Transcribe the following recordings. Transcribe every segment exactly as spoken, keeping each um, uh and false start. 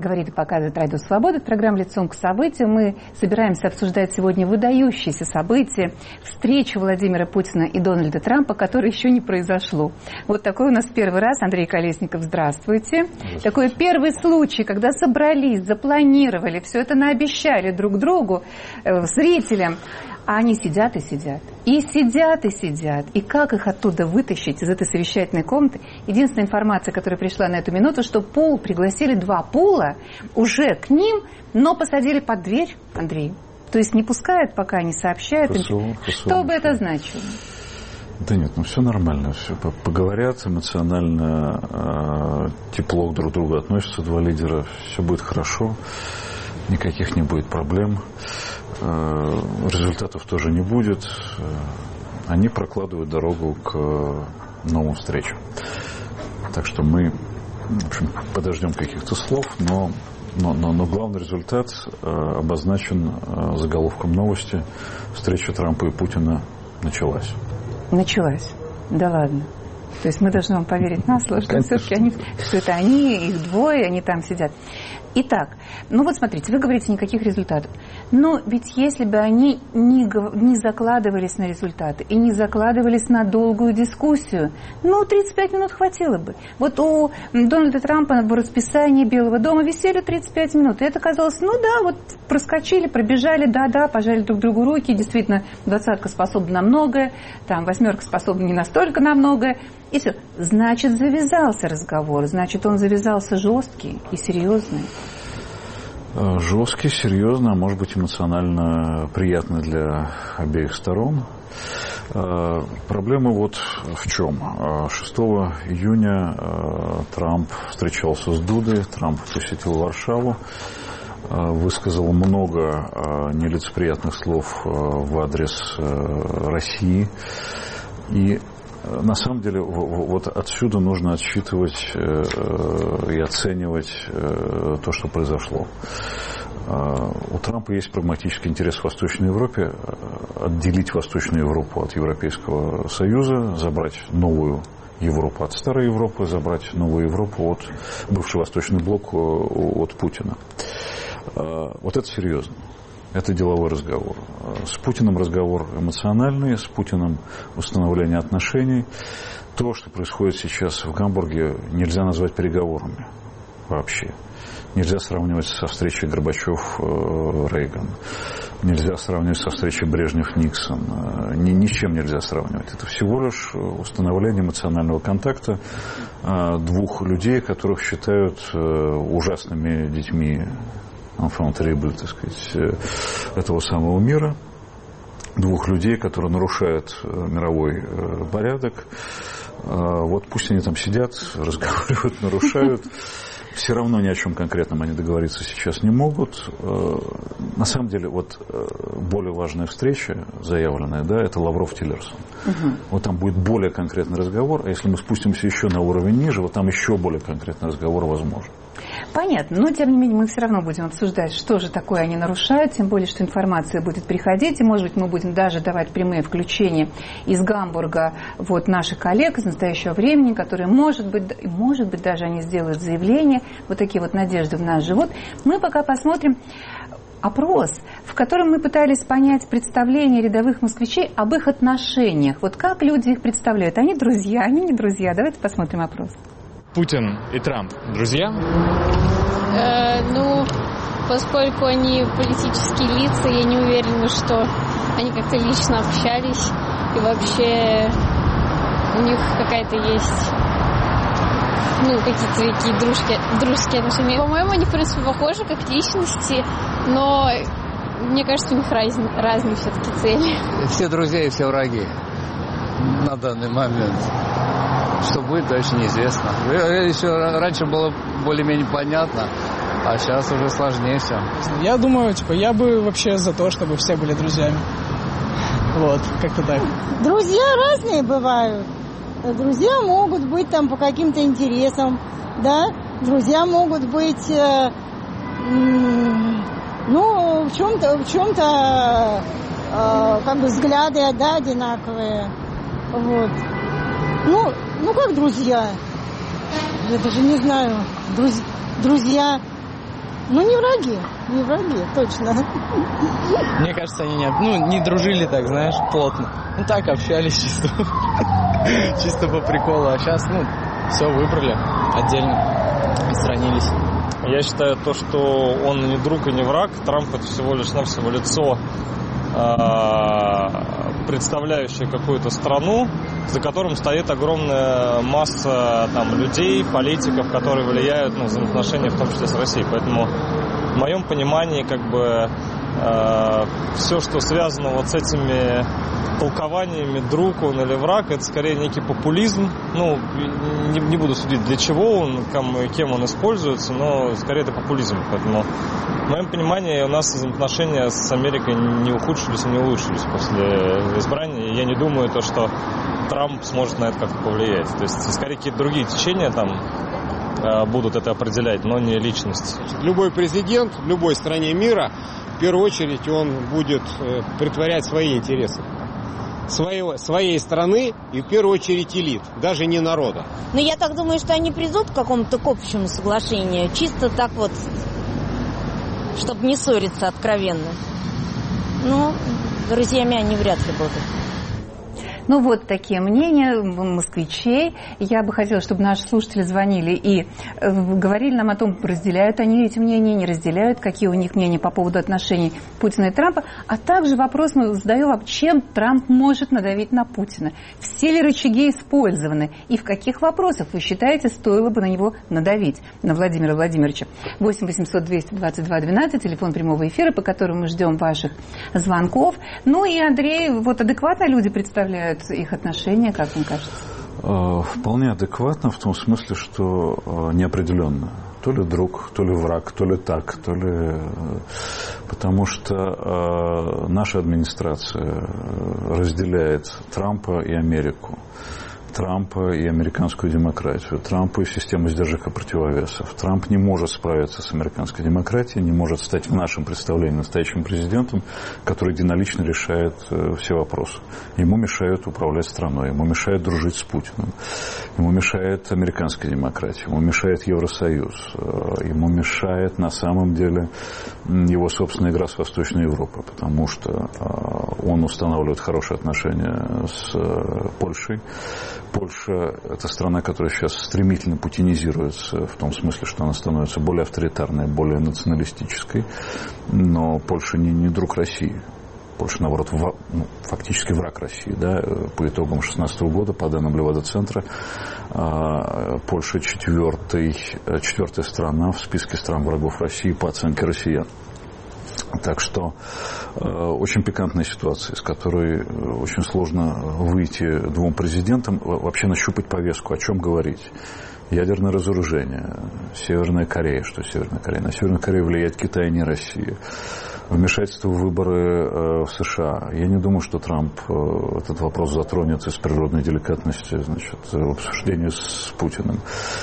говорит и показывает Радио Свобода. В программе «Лицом к событию» мы собираемся обсуждать сегодня выдающиеся события, встречу Владимира Путина и Дональда Трампа, которое еще не произошло. Вот такой у нас первый раз. Андрей Колесников, здравствуйте. здравствуйте. Такой первый случай, когда собрались, запланировали, все это наобещали друг другу, э, зрителям. А они сидят и сидят, и сидят и сидят. И как их оттуда вытащить, из этой совещательной комнаты? Единственная информация, которая пришла на эту минуту, что пул, пригласили два пула уже к ним, но посадили под дверь, Андрей. То есть не пускают, пока не сообщают. Фасу, им. фасу, Что бы это значило? Да нет, ну все нормально. Все поговорят, эмоционально, э, тепло друг к другу относятся два лидера. Все будет хорошо, никаких не будет проблем. Результатов тоже не будет. Они прокладывают дорогу к новым встречам. Так что мы, в общем, подождем каких-то слов, но, но, но, но главный результат обозначен заголовком новости. Встреча Трампа и Путина началась. Началась? Да ладно. То есть мы должны вам поверить на слово, что все-таки они, что это они, их двое, они там сидят. Итак, ну вот смотрите, вы говорите никаких результатов. Но ведь если бы они не, не закладывались на результаты и не закладывались на долгую дискуссию, ну тридцать пять минут хватило бы. Вот у Дональда Трампа в расписании Белого дома висели тридцать пять минут. И это казалось, ну да, вот проскочили, пробежали, да-да, пожали друг другу руки. Действительно, двадцатка способна на многое, там восьмерка способна не настолько на многое. И все. Значит, завязался разговор. Значит, он завязался жесткий и серьезный. Жесткий, серьезный, а может быть эмоционально приятный для обеих сторон. Проблема вот в чем. шестого июня Трамп встречался с Дудой, Трамп посетил Варшаву, высказал много нелицеприятных слов в адрес России. И на самом деле, вот отсюда нужно отсчитывать и оценивать то, что произошло. У Трампа есть прагматический интерес в Восточной Европе, отделить Восточную Европу от Европейского Союза, забрать новую Европу от старой Европы, забрать новую Европу от бывший Восточный блок от Путина. Вот это серьезно. Это деловой разговор. С Путиным разговор эмоциональный, с Путиным установление отношений. То, что происходит сейчас в Гамбурге, нельзя назвать переговорами вообще. Нельзя сравнивать со встречей Горбачев-Рейган. Нельзя сравнивать со встречей Брежнев-Никсон. Ни, ни с чем нельзя сравнивать. Это всего лишь установление эмоционального контакта двух людей, которых считают ужасными детьми, enfant terrible, так сказать, этого самого мира, двух людей, которые нарушают мировой порядок. Вот пусть они там сидят, разговаривают, нарушают. Все равно ни о чем конкретном они договориться сейчас не могут. На самом деле, вот более важная встреча, заявленная, да, это Лавров-Тиллерсон. Угу. Вот там будет более конкретный разговор, а если мы спустимся еще на уровень ниже, вот там еще более конкретный разговор возможен. Понятно, но тем не менее мы все равно будем обсуждать, что же такое они нарушают, тем более, что информация будет приходить, и, может быть, мы будем даже давать прямые включения из Гамбурга вот наших коллег из настоящего времени, которые, может быть, может быть, даже они сделают заявление, вот такие вот надежды в нас живут. Мы пока посмотрим опрос, в котором мы пытались понять представление рядовых москвичей об их отношениях. Вот как люди их представляют? Они друзья, они не друзья. Давайте посмотрим опрос. Путин и Трамп друзья? Э, ну, поскольку они политические лица, я не уверена, что они как-то лично общались. И вообще у них какая-то есть, ну, какие-то такие дружки, дружеские отношения. По-моему, они, в принципе, похожи как личности, но мне кажется, у них раз, разные все-таки цели. Все друзья и все враги на данный момент. Что будет, дальше неизвестно. Еще раньше было более-менее понятно, а сейчас уже сложнее все. Я думаю, типа, я бы вообще за то, чтобы все были друзьями. Вот, как-то так. Друзья разные бывают. Друзья могут быть там по каким-то интересам, да. Друзья могут быть, э, ну, в чем-то, в чем-то, э, как бы взгляды, да, одинаковые. Вот. Ну, ну как друзья? Я даже не знаю. Друз, друзья. Ну, не враги, не враги, точно. Мне кажется, они не, ну, не дружили так, знаешь, плотно. Ну, так, общались чисто, чисто по приколу. А сейчас, ну, все выбрали отдельно, отстранились. Я считаю, то, что он не друг и не враг. Трамп — это всего лишь навсего лицо, представляющее какую-то страну, за которым стоит огромная масса там, людей, политиков, которые влияют на взаимоотношения, в том числе с Россией. Поэтому в моем понимании как бы э, все, что связано вот с этими толкованиями, друг он или враг, это скорее некий популизм. Ну, не, не буду судить, для чего он, кем он используется, но скорее это популизм. Поэтому в моем понимании у нас взаимоотношения с Америкой не ухудшились и не улучшились после избрания. И я не думаю, то, что Трамп сможет на это как-то повлиять. То есть, скорее, какие-то другие течения там будут это определять, но не личность. Любой президент в любой стране мира, в первую очередь, он будет претворять свои интересы. Своего, своей страны и, в первую очередь, элит, даже не народа. Но я так думаю, что они придут к какому-то к общему соглашению, чисто так вот, чтобы не ссориться откровенно. Ну, друзьями они вряд ли будут. Ну вот такие мнения москвичей. Я бы хотела, чтобы наши слушатели звонили и говорили нам о том, разделяют они эти мнения, не разделяют, какие у них мнения по поводу отношений Путина и Трампа. А также вопрос мы задаем, чем Трамп может надавить на Путина. Все ли рычаги использованы? И в каких вопросах, вы считаете, стоило бы на него надавить? На Владимира Владимировича. восемь восемьсот двести двадцать два двенадцать, телефон прямого эфира, по которому мы ждем ваших звонков. Ну и, Андрей, вот адекватно люди представляют их отношения, как вам кажется? Вполне адекватно, в том смысле, что неопределенно. То ли друг, то ли враг, то ли так, то ли... Потому что наша администрация разделяет Трампа и Америку, Трампа и американскую демократию, Трампа и систему сдержек и противовесов. Трамп не может справиться с американской демократией, не может стать в нашем представлении настоящим президентом, который единолично решает все вопросы. Ему мешают управлять страной, ему мешает дружить с Путиным, ему мешает американская демократия, ему мешает Евросоюз, ему мешает на самом деле его собственная игра с Восточной Европой, потому что он устанавливает хорошие отношения с Польшей. Польша – это страна, которая сейчас стремительно путинизируется, в том смысле, что она становится более авторитарной, более националистической. Но Польша не, не друг России. Польша, наоборот, в, ну, фактически враг России. Да? По итогам две тысячи шестнадцатого года, по данным Левада-центра, Польша четвертый, четвертая страна в списке стран врагов России по оценке россиян. Так что э, очень пикантная ситуация, из которой очень сложно выйти двум президентам, вообще нащупать повестку, о чем говорить. Ядерное разоружение, Северная Корея, что Северная Корея? На Северную Корею влияет Китай, а не Россия. Вмешательство в выборы э, в США. Я не думаю, что Трамп э, этот вопрос затронет из природной деликатности, значит, в обсуждении с Путиным.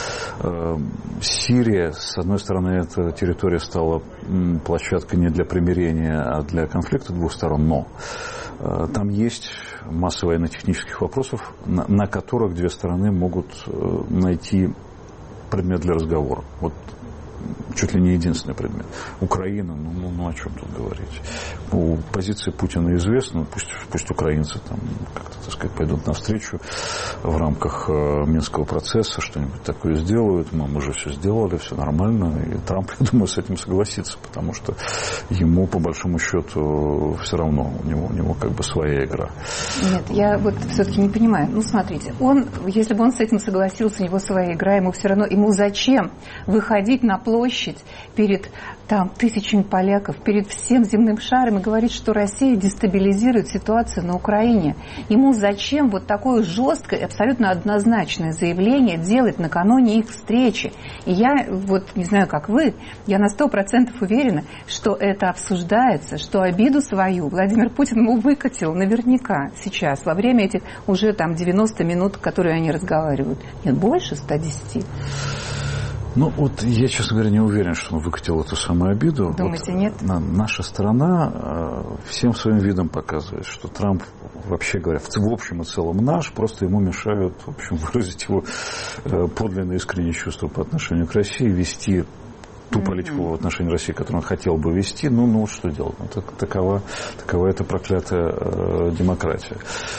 Э, Сирия, с одной стороны, эта территория стала м, площадкой не для примирения, а для конфликта двух сторон, но э, там есть масса военно-технических вопросов, на, на которых две стороны могут э, найти предмет для разговора. Вот чуть ли не единственный предмет. Украина, ну, ну, ну о чем тут говорить? Ну, позиция Путина известна, пусть, пусть украинцы там как-то, так сказать, пойдут навстречу в рамках э, Минского процесса, что-нибудь такое сделают. Мы, мы же все сделали, все нормально. И Трамп, я думаю, с этим согласится, потому что ему, по большому счету, все равно, у него, у него как бы своя игра. Нет, я вот все-таки не понимаю. Ну, смотрите, он, если бы он с этим согласился, у него своя игра, ему все равно, ему зачем выходить на площадь перед там тысячами поляков, перед всем земным шаром и говорить, что Россия дестабилизирует ситуацию на Украине. Ему зачем вот такое жесткое, абсолютно однозначное заявление делать накануне их встречи? И я вот не знаю, как вы, я на сто процентов уверена, что это обсуждается, что обиду свою Владимир Путин ему выкатил наверняка сейчас, во время этих уже там девяноста минут, которые они разговаривают. Нет, больше ста десяти. Ну, вот я, честно говоря, не уверен, что он выкатил эту самую обиду. Думаете, вот, нет? Наша страна э, всем своим видом показывает, что Трамп, вообще говоря, в, в общем и целом наш, просто ему мешают, в общем, выразить его э, подлинное искреннее чувство по отношению к России, вести ту политику mm-hmm. в отношении России, которую он хотел бы вести, ну, ну что делать? Ну, так, такова, такова эта проклятая э, демократия.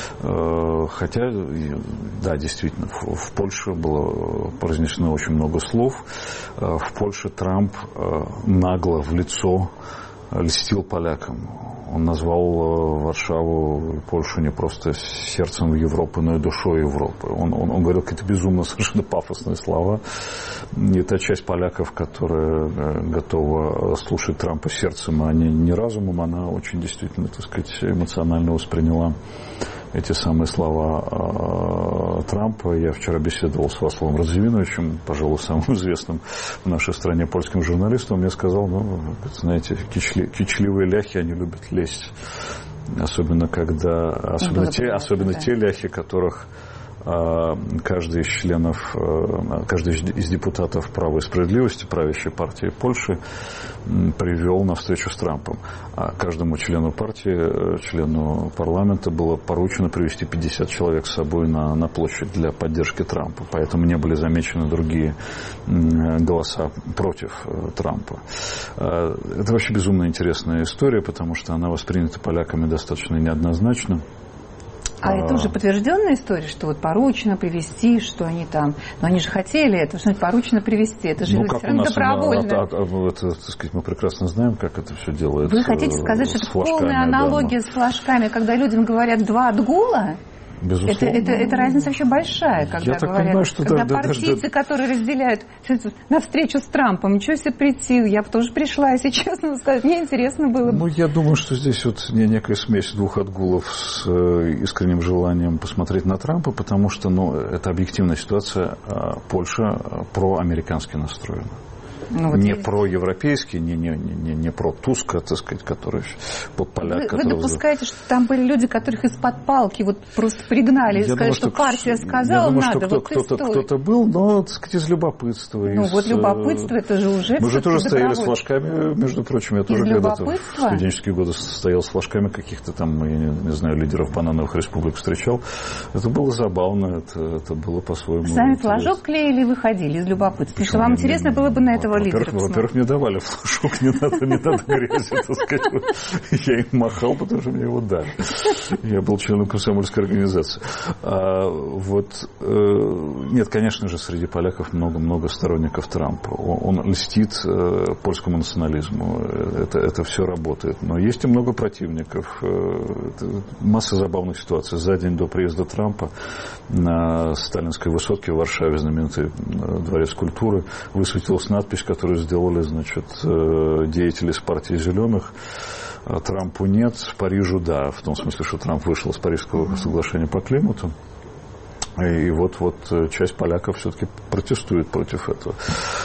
Э, хотя, да, действительно, в, в Польше было произнесено очень много слов. Э, в Польше Трамп э, нагло в лицо льстил полякам. Он назвал Варшаву, Польшу не просто сердцем Европы, но и душой Европы. Он, он, он говорил какие-то безумно совершенно пафосные слова. И та часть поляков, которая готова слушать Трампа сердцем, а не, не разумом, она очень действительно, так сказать, эмоционально восприняла эти самые слова э, Трампа. Я вчера беседовал с Вацлавом Радзивиновичем, пожалуй, самым известным в нашей стране польским журналистом. Он мне сказал, ну, знаете, кичли, кичливые ляхи, они любят лезть. Особенно, когда... Особенно, те, понятно, особенно да. те ляхи, которых каждый из членов, каждый из депутатов «Права и справедливости», правящей партии Польши, привел на встречу с Трампом. А каждому члену партии, члену парламента было поручено привести пятьдесят человек с собой на, на площадь для поддержки Трампа. Поэтому не были замечены другие голоса против Трампа. Это вообще безумно интересная история, потому что она воспринята поляками достаточно неоднозначно. А это уже подтвержденная история, что вот поручено привезти, что они там... Но они же хотели это, что поручено привезти. Это же ну, как у нас добровольно. А, а, а, это, так сказать, мы прекрасно знаем, как это все делается. Вы хотите сказать, что это полная аналогия да, с флажками, когда людям говорят «два отгула»? Это, это, это разница вообще большая, когда Я говорят, понимаю, что когда да, партийцы, да, да. которые разделяют на встречу с Трампом, ничего себе прийти, я бы тоже пришла, если честно сказать, мне интересно было бы. Ну, я думаю, что здесь вот некая смесь двух отгулов с искренним желанием посмотреть на Трампа, потому что, ну, это объективная ситуация, Польша проамерикански настроена. Ну, вот не есть... проевропейский, не, не, не, не про Туска, так сказать, который под поляк. Вы, который... вы допускаете, что там были люди, которых из-под палки вот просто пригнали и сказали, что, что партия сказала, я думаю, надо, что вот кто-то, кто-то был, но, так сказать, из любопытства. Ну, из... вот любопытство, это же уже... Мы же тоже стояли с флажками, между прочим, я тоже когда-то в студенческие годы стоял с флажками каких-то там, я не, не знаю, лидеров банановых республик встречал. Это было забавно, это, это было по-своему... Сами флажок клеили и выходили из любопытства. Потому что вам интересно было бы на этого лидера посмотреть. Во-первых, мне давали флажок, не надо, не надо грязи, так сказать. Я им махал, потому что мне его дали. Я был членом комсомольской организации. А, вот, э, нет, конечно же, среди поляков много-много сторонников Трампа. Он, он льстит э, польскому национализму. Это, это все работает. Но есть и много противников. Это масса забавных ситуаций. За день до приезда Трампа на Сталинской высотке в Варшаве, знаменитый дворец культуры, высветилась надпись, которую сделали, значит, деятели с партии «Зеленых». Трампу нет, Парижу да. В том смысле, что Трамп вышел из Парижского соглашения по климату. И вот, вот часть поляков все-таки протестует против этого.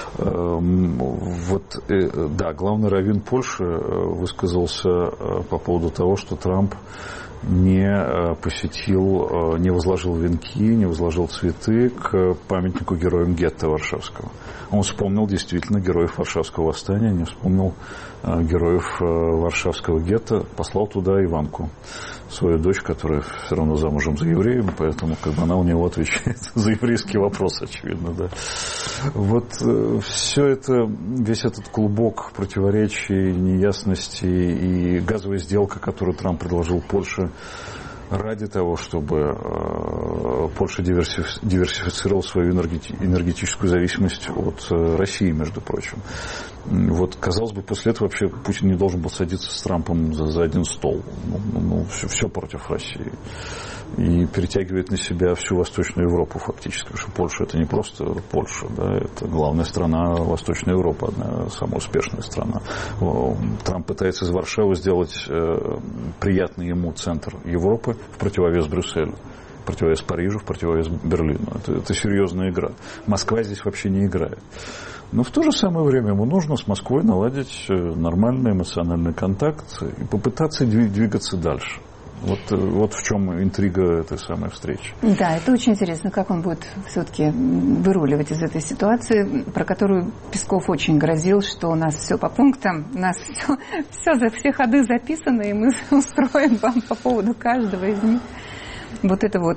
Вот, да, главный раввин Польши высказался по поводу того, что Трамп не посетил, не возложил венки, не возложил цветы к памятнику героям гетто Варшавского. Он вспомнил действительно героев Варшавского восстания, не вспомнил героев Варшавского гетто, послал туда Иванку, свою дочь, которая все равно замужем за евреем, поэтому как бы она у него отвечает за еврейский вопрос, очевидно, да. Вот все это, весь этот клубок противоречий, неясностей и газовая сделка, которую Трамп предложил Польше, ради того, чтобы Польша диверсифицировала свою энергетическую зависимость от России, между прочим. Вот, казалось бы, после этого вообще Путин не должен был садиться с Трампом за, за один стол. Ну, ну, все, все против России. И перетягивает на себя всю Восточную Европу фактически. Потому что Польша это не просто Польша, да, это главная страна Восточной Европы, одна самая успешная страна. Трамп пытается из Варшавы сделать э, приятный ему центр Европы в противовес Брюсселю, в противовес Парижу, в противовес Берлину. Это, это серьезная игра. Москва здесь вообще не играет. Но в то же самое время ему нужно с Москвой наладить нормальный эмоциональный контакт и попытаться двигаться дальше. Вот, вот в чем интрига этой самой встречи. Да, это очень интересно, как он будет все-таки выруливать из этой ситуации, про которую Песков очень грозил, что у нас все по пунктам, у нас все, все, за все ходы записаны, и мы устроим вам по поводу каждого из них. Вот это вот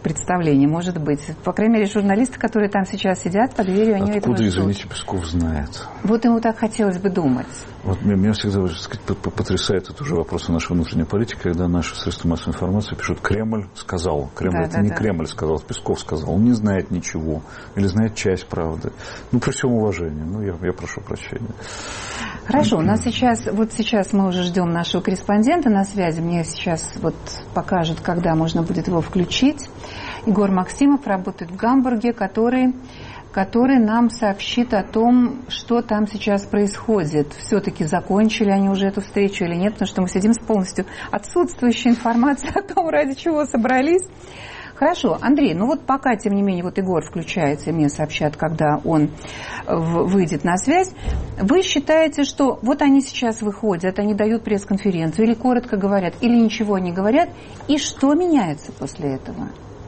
представление, может быть. По крайней мере, журналисты, которые там сейчас сидят под дверью, они этого Откуда, ждут. извините, Песков знает? Вот ему так хотелось бы думать. Вот меня всегда, так сказать, потрясает это уже вопрос нашей внутренней политики, когда наши средства массовой информации пишут: Кремль сказал. Кремль, да, это да, не да. Кремль сказал, это Песков сказал. Он не знает ничего. Или знает часть правды. Ну, при всем уважении. Ну, я, я прошу прощения. Хорошо, у нас сейчас, вот сейчас мы уже ждем нашего корреспондента на связи. Мне сейчас вот покажут, когда можно будет его включить. Егор Максимов работает в Гамбурге, который, который нам сообщит о том, что там сейчас происходит. Все-таки закончили они уже эту встречу или нет, потому что мы сидим с полностью отсутствующей информацией о том, ради чего собрались. Хорошо, Андрей, ну вот пока, тем не менее, вот Егор включается, и мне сообщат, когда он выйдет на связь. Вы считаете, что вот они сейчас выходят, они дают пресс-конференцию, или коротко говорят, или ничего не говорят, и что меняется после этого?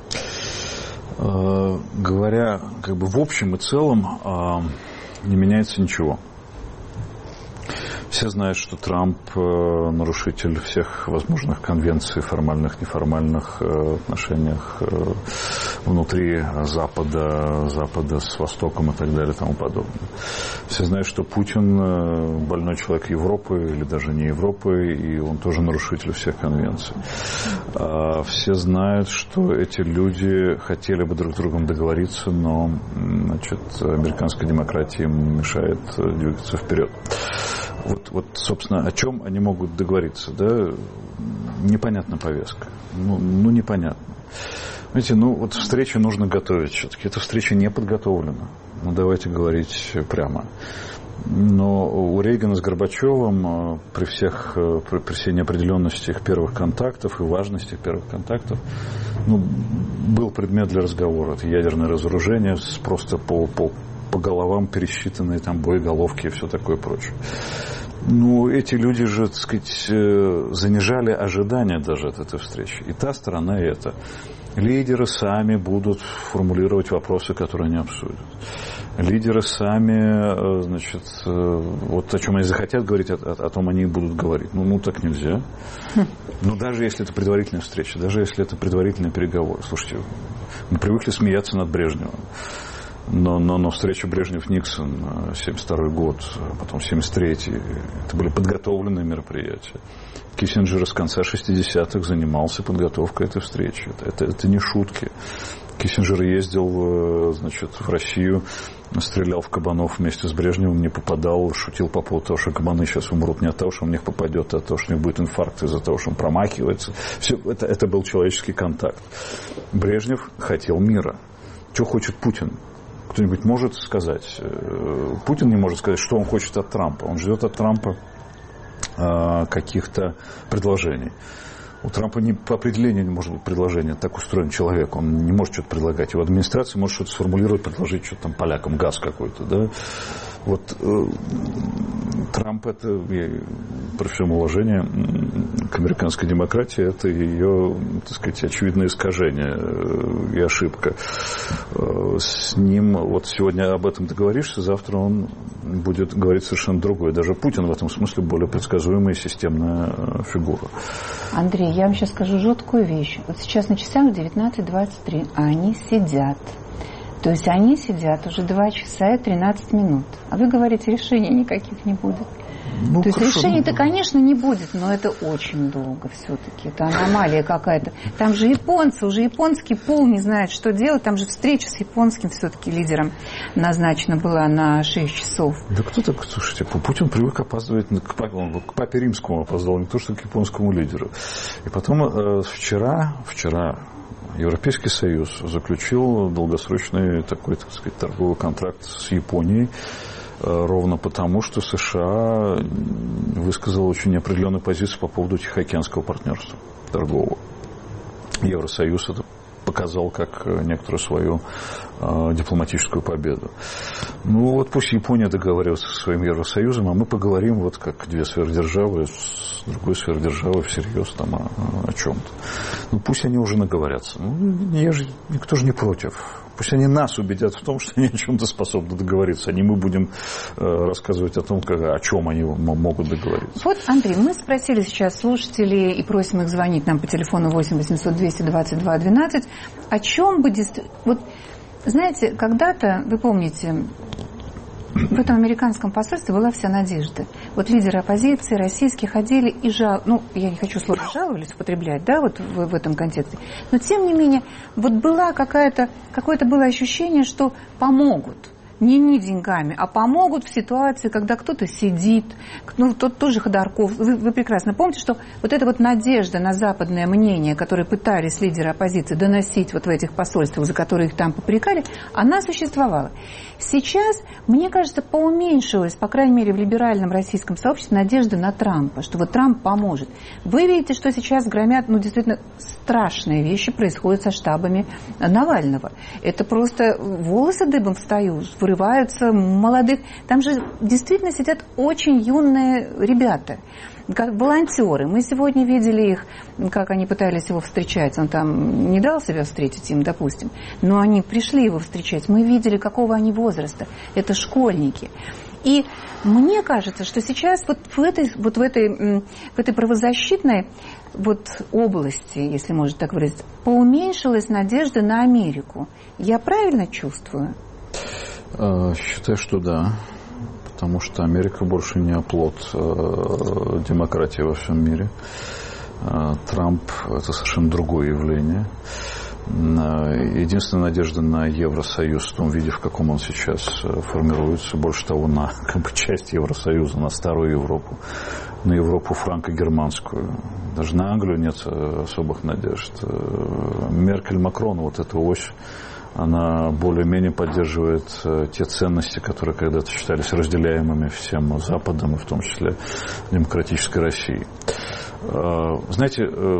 Говоря как бы в общем и целом, не меняется ничего. Все знают, что Трамп нарушитель всех возможных конвенций, формальных, неформальных отношениях внутри Запада, Запада с Востоком и так далее и тому подобное. Все знают, что Путин больной человек Европы или даже не Европы, и он тоже нарушитель всех конвенций. Все знают, что эти люди хотели бы друг с другом договориться, но, значит, американская демократия им мешает двигаться вперед. Вот, вот, собственно, о чем они могут договориться, да? Непонятна повестка. Ну, ну, непонятно. Знаете, ну, вот встречу нужно готовить все-таки. Эта встреча не подготовлена. Ну, давайте говорить прямо. Но у Рейгана с Горбачевым при всех, при, при всей неопределенности их первых контактов и важности их первых контактов, ну, был предмет для разговора. Это ядерное разоружение, просто по, по, по головам пересчитанные там боеголовки и все такое прочее. Ну, эти люди же, так сказать, занижали ожидания даже от этой встречи. И та сторона, и эта. Лидеры сами будут формулировать вопросы, которые они обсудят. Лидеры сами, значит, вот о чем они захотят говорить, о, о том они и будут говорить. Ну, ну так нельзя. Ну, даже если это предварительная встреча, даже если это предварительные переговоры. Слушайте, мы привыкли смеяться над Брежневым. Но, но, но встреча Брежнев-Никсон, семьдесят второй год, потом семьдесят третий, это были подготовленные мероприятия. Киссинджер с конца шестидесятых занимался подготовкой этой встречи. Это, это, это не шутки. Киссинджер ездил, значит, в Россию, стрелял в кабанов вместе с Брежневым, не попадал, шутил по поводу того, что кабаны сейчас умрут не от того, что он в них попадет, а от того, что у них будет инфаркт из-за того, что он промахивается. Все, это, это был человеческий контакт. Брежнев хотел мира. Что хочет Путин? Кто-нибудь может сказать? Путин не может сказать, что он хочет от Трампа. Он ждет от Трампа э, каких-то предложений. У Трампа не, по определению не может быть предложение. Так устроен человек. Он не может что-то предлагать. Его администрация может что-то сформулировать, предложить что-то там полякам, газ какой-то. Да? Вот э, Трамп это, я, при всем уважении к американской демократии, это ее, так сказать, очевидное искажение и ошибка. С ним вот сегодня об этом договоришься, завтра он будет говорить совершенно другое. Даже Путин в этом смысле более предсказуемая и системная фигура. Андрей, я вам сейчас скажу жуткую вещь. Вот сейчас на часах девятнадцать двадцать три, а они сидят. То есть они сидят уже два часа и тринадцать минут. А вы говорите, решений никаких не будет. Ну, то есть решений-то, конечно, не будет, но это очень долго все-таки. Это аномалия какая-то. Там же японцы, уже японский пол не знает, что делать. Там же встреча с японским все-таки лидером назначена была на шесть часов. Да кто так, слушайте, Путин привык опаздывать, к папе, он к папе римскому опоздал, не то, что к японскому лидеру. И потом э, вчера, вчера Европейский Союз заключил долгосрочный такой, так сказать, торговый контракт с Японией, ровно потому, что США высказала очень неопределенную позицию по поводу Тихоокеанского партнерства торгового. Евросоюз это показал как некоторую свою э, дипломатическую победу. Ну вот пусть Япония договаривается со своим Евросоюзом, а мы поговорим вот как две сверхдержавы с другой сверхдержавой всерьез там о, о чем-то. Ну пусть они уже наговорятся. Ну, я же, никто же не против. Пусть они нас убедят в том, что они о чем-то способны договориться, а не мы будем э, рассказывать о том, как, о чем они могут договориться. Вот, Андрей, мы спросили сейчас слушателей и просим их звонить нам по телефону восемь восемьсот двести двадцать два двенадцать. О чем бы действительно... Вот, знаете, когда-то, вы помните, в этом американском посольстве была вся надежда. Вот лидеры оппозиции российские ходили и жал... Ну, я не хочу слово «жаловались» употреблять, да, вот в, в этом контексте. Но, тем не менее, вот была какая-то... Какое-то было ощущение, что помогут. Не, не деньгами, а помогут в ситуации, когда кто-то сидит, ну, тот тоже Ходорков. Вы, вы прекрасно помните, что вот эта вот надежда на западное мнение, которое пытались лидеры оппозиции доносить вот в этих посольствах, за которые их там попрекали, она существовала. Сейчас, мне кажется, поуменьшилась, по крайней мере, в либеральном российском сообществе надежда на Трампа, что вот Трамп поможет. Вы видите, что сейчас громят, ну, действительно, страшные вещи происходят со штабами Навального. Это просто волосы дыбом встают, вырываются молодых. Там же действительно сидят очень юные ребята, как волонтеры. Мы сегодня видели их, как они пытались его встречать. Он там не дал себя встретить им, допустим, но они пришли его встречать. Мы видели, какого они возраста. Это школьники. И мне кажется, что сейчас вот в этой, вот в этой, в этой правозащитной вот области, если можно так выразиться, поуменьшилась надежда на Америку. Я правильно чувствую? Считаю, что да. Потому что Америка больше не оплот э, демократии во всем мире. Э, Трамп – это совершенно другое явление. Э, единственная надежда на Евросоюз в том виде, в каком он сейчас формируется, больше того, на как бы, часть Евросоюза, на старую Европу, на Европу франко-германскую. Даже на Англию нет особых надежд. Меркель, Макрон, вот эта ось, она более-менее поддерживает те ценности, которые когда-то считались разделяемыми всем Западом, и в том числе демократической Россией. Знаете,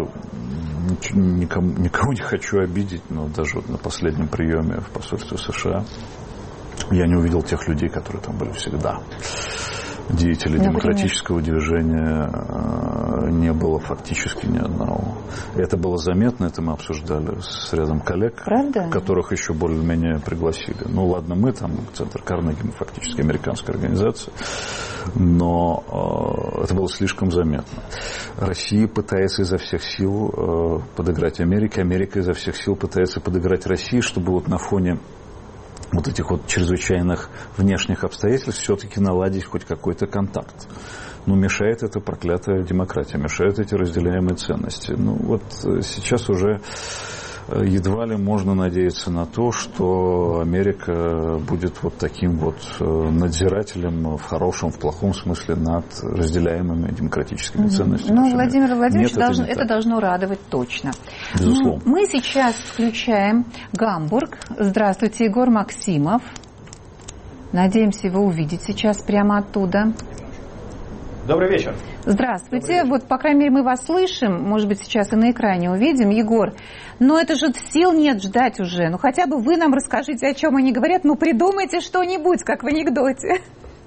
никому, никого не хочу обидеть, но даже вот на последнем приеме в посольстве США я не увидел тех людей, которые там были всегда. Деятелей Например? демократического движения не было фактически ни одного. Это было заметно, это мы обсуждали с рядом коллег, Правда? которых еще более-менее пригласили. Ну ладно, мы там, Центр Карнеги, мы фактически американская организация, но э, это было слишком заметно. Россия пытается изо всех сил э, подыграть Америке, Америка изо всех сил пытается подыграть России, чтобы вот на фоне вот этих вот чрезвычайных внешних обстоятельств все-таки наладить хоть какой-то контакт. Но мешает эта проклятая демократия, мешают эти разделяемые ценности. Ну вот сейчас уже едва ли можно надеяться на то, что Америка будет вот таким вот надзирателем в хорошем, в плохом смысле над разделяемыми демократическими ценностями. Ну, Владимир Владимирович, Нет, должен, это, это должно радовать точно. Безусловно. Ну, мы сейчас включаем Гамбург. Здравствуйте, Егор Максимов. Надеемся его увидеть сейчас прямо оттуда. Добрый вечер. Здравствуйте. Добрый вечер. Вот, по крайней мере, мы вас слышим. Может быть, сейчас и на экране увидим. Егор, но это же сил нет ждать уже. Ну, хотя бы вы нам расскажите, о чем они говорят. Ну, придумайте что-нибудь, как в анекдоте.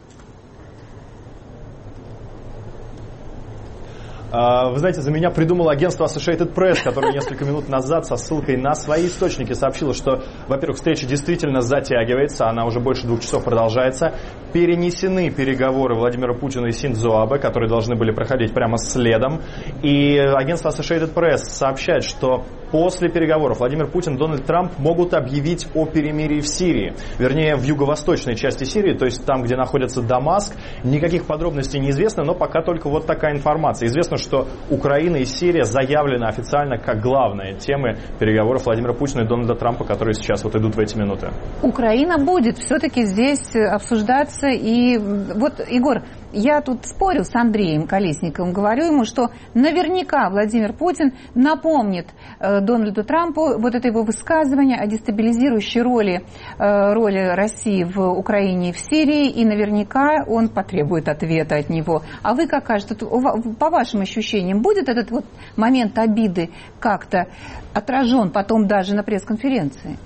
Вы знаете, за меня придумало агентство Associated Press, которое несколько минут назад со ссылкой на свои источники сообщило, что, во-первых, встреча действительно затягивается, она уже больше двух часов продолжается. Перенесены переговоры Владимира Путина и Синдзо Абе, которые должны были проходить прямо следом. И агентство Associated Press сообщает, что после переговоров Владимир Путин и Дональд Трамп могут объявить о перемирии в Сирии. Вернее, в юго-восточной части Сирии, то есть там, где находится Дамаск. Никаких подробностей не известно, но пока только вот такая информация. Известно, что Украина и Сирия заявлены официально как главные темы переговоров Владимира Путина и Дональда Трампа, которые сейчас вот идут в эти минуты. Украина будет все-таки здесь обсуждаться. И вот, Егор, я тут спорю с Андреем Колесниковым, говорю ему, что наверняка Владимир Путин напомнит э, Дональду Трампу вот это его высказывание о дестабилизирующей роли, э, роли России в Украине и в Сирии, и наверняка он потребует ответа от него. А вы как кажется, по вашим ощущениям, будет этот вот момент обиды как-то отражен потом даже на пресс-конференции?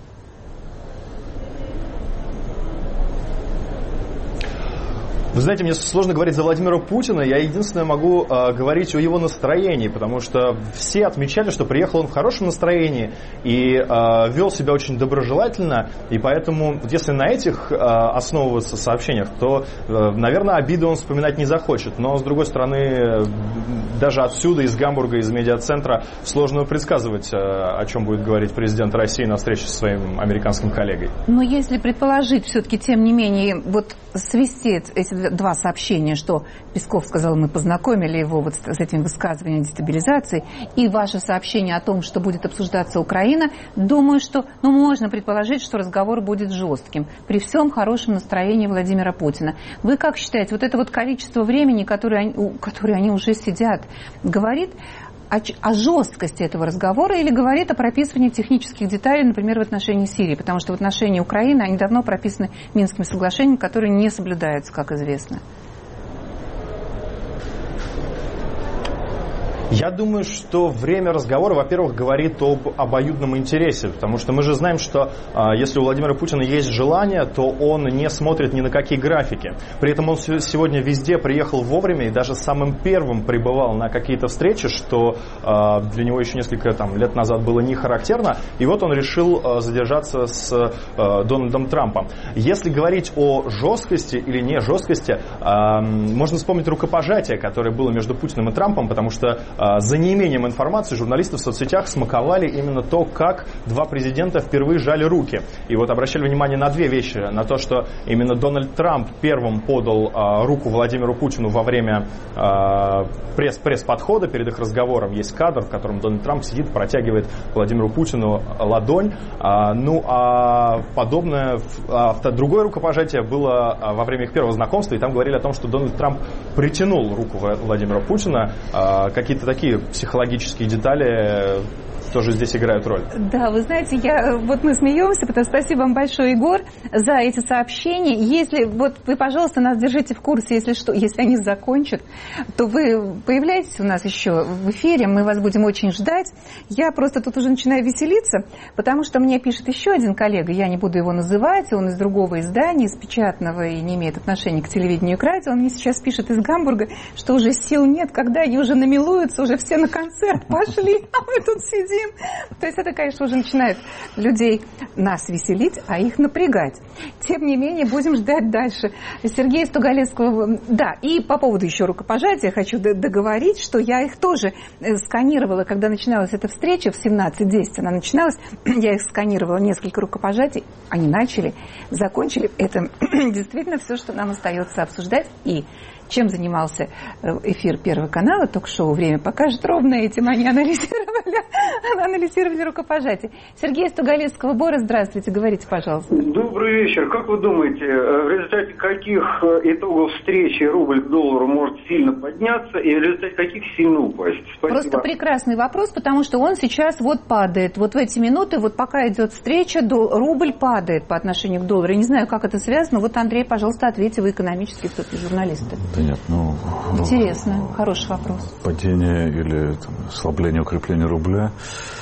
Вы знаете, мне сложно говорить за Владимира Путина. Я единственное могу э, говорить о его настроении, потому что все отмечали, что приехал он в хорошем настроении и э, вел себя очень доброжелательно. И поэтому, вот если на этих э, основываться сообщениях, то, э, наверное, обиды он вспоминать не захочет. Но, с другой стороны, даже отсюда, из Гамбурга, из медиацентра, сложно предсказывать, э, о чем будет говорить президент России на встрече со своим американским коллегой. Но если предположить, все-таки, тем не менее, вот свести эти два сообщения, что Песков сказал, мы познакомили его вот с, с этим высказыванием дестабилизации, и ваше сообщение о том, что будет обсуждаться Украина, думаю, что ну, можно предположить, что разговор будет жестким при всем хорошем настроении Владимира Путина. Вы как считаете, вот это вот количество времени, которое они, которое они уже сидят, говорит о, о жесткости этого разговора или говорит о прописывании технических деталей, например, в отношении Сирии? Потому что в отношении Украины они давно прописаны Минским соглашением, которые не соблюдаются, как известно. Я думаю, что время разговора, во-первых, говорит об обоюдном интересе, потому что мы же знаем, что а, если у Владимира Путина есть желание, то он не смотрит ни на какие графики. При этом он сегодня везде приехал вовремя и даже самым первым прибывал на какие-то встречи, что а, для него еще несколько там, лет назад было не характерно. И вот он решил а, задержаться с а, Дональдом Трампом. Если говорить о жесткости или не жесткости, а, можно вспомнить рукопожатие, которое было между Путиным и Трампом, потому что за неимением информации журналисты в соцсетях смаковали именно то, как два президента впервые жали руки. И вот обращали внимание на две вещи. На то, что именно Дональд Трамп первым подал а, руку Владимиру Путину во время а, пресс, пресс-подхода перед их разговором. Есть кадр, в котором Дональд Трамп сидит, протягивает Владимиру Путину ладонь. А, ну, а подобное, а, другое рукопожатие было во время их первого знакомства, и там говорили о том, что Дональд Трамп притянул руку Владимира Путина. А, какие-то такие психологические детали тоже здесь играют роль. Да, вы знаете, я, вот мы смеемся, потому что спасибо вам большое, Егор, за эти сообщения. Если, вот вы, пожалуйста, нас держите в курсе, если что, если они закончат, то вы появляетесь у нас еще в эфире, мы вас будем очень ждать. Я просто тут уже начинаю веселиться, потому что мне пишет еще один коллега, я не буду его называть, он из другого издания, из печатного и не имеет отношения к телевидению и к радио, он мне сейчас пишет из Гамбурга, что уже сил нет, когда они уже намилуются, уже все на концерт пошли, а мы тут сидим. То есть это, конечно, уже начинает людей нас веселить, а их напрягать. Тем не менее, будем ждать дальше Сергея Стугалецкого. Да, и по поводу еще рукопожатия хочу договорить, что я их тоже сканировала, когда начиналась эта встреча в семнадцать десять, она начиналась, я их сканировала, несколько рукопожатий, они начали, закончили. Это действительно все, что нам остается обсуждать. И чем занимался эфир Первого канала, ток-шоу «Время покажет», ровно этим они анализировали, анализировали рукопожатие. Сергей Стугалецкого, Бора, здравствуйте, говорите, пожалуйста. Добрый вечер. Как вы думаете, в результате каких итогов встречи рубль к доллару может сильно подняться и в результате каких сильно упасть? Спасибо. Просто прекрасный вопрос, потому что он сейчас вот падает. Вот в эти минуты, вот пока идет встреча, рубль падает по отношению к доллару. Я не знаю, как это связано. Вот, Андрей, пожалуйста, ответьте, вы экономический все-таки журналисты. Нет, ну... Интересно, ну, хороший вопрос. Падение или там, ослабление, укрепление рубля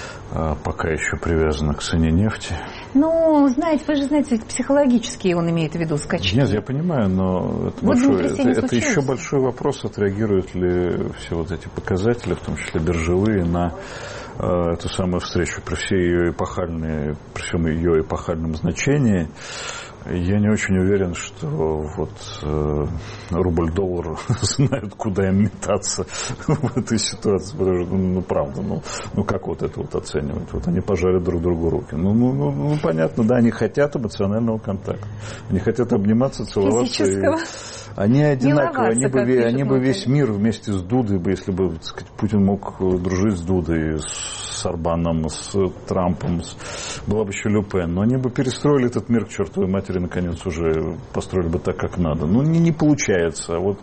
а, пока еще привязано к цене нефти. Ну, знаете, вы же знаете, психологически он имеет в виду скачки. Нет, я понимаю, но это, вот большой, это, это еще большой вопрос, отреагируют ли все вот эти показатели, в том числе биржевые, на э, эту самую встречу при всей ее эпохальной, при всем ее эпохальном значении. Я не очень уверен, что вот э, рубль-доллар знают, куда им метаться в этой ситуации. Потому что, ну, правда, ну, ну как вот это вот оценивать? Вот они пожарят друг другу руки. Ну, ну, ну, ну понятно, да, они хотят эмоционального контакта. Они хотят обниматься, целоваться. И... Они одинаковые, они бы, они бы весь мир вместе с Дудой, если бы, так сказать, Путин мог дружить с Дудой, с Орбаном, с Трампом, с... была бы еще Ле Пен, но они бы перестроили этот мир к чертовой матери, наконец, уже построили бы так, как надо. Ну, не, не получается. Вот,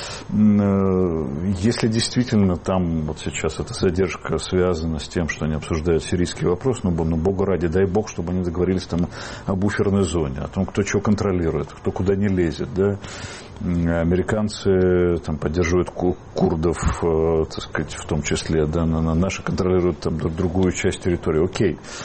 э, если действительно там вот сейчас эта задержка связана с тем, что они обсуждают сирийский вопрос, ну, ну, бога ради, дай бог, чтобы они договорились там о буферной зоне, о том, кто чего контролирует, кто куда не лезет, да. Американцы там поддерживают курдов, так сказать, в том числе, да, наши контролируют там другую часть территории. Окей.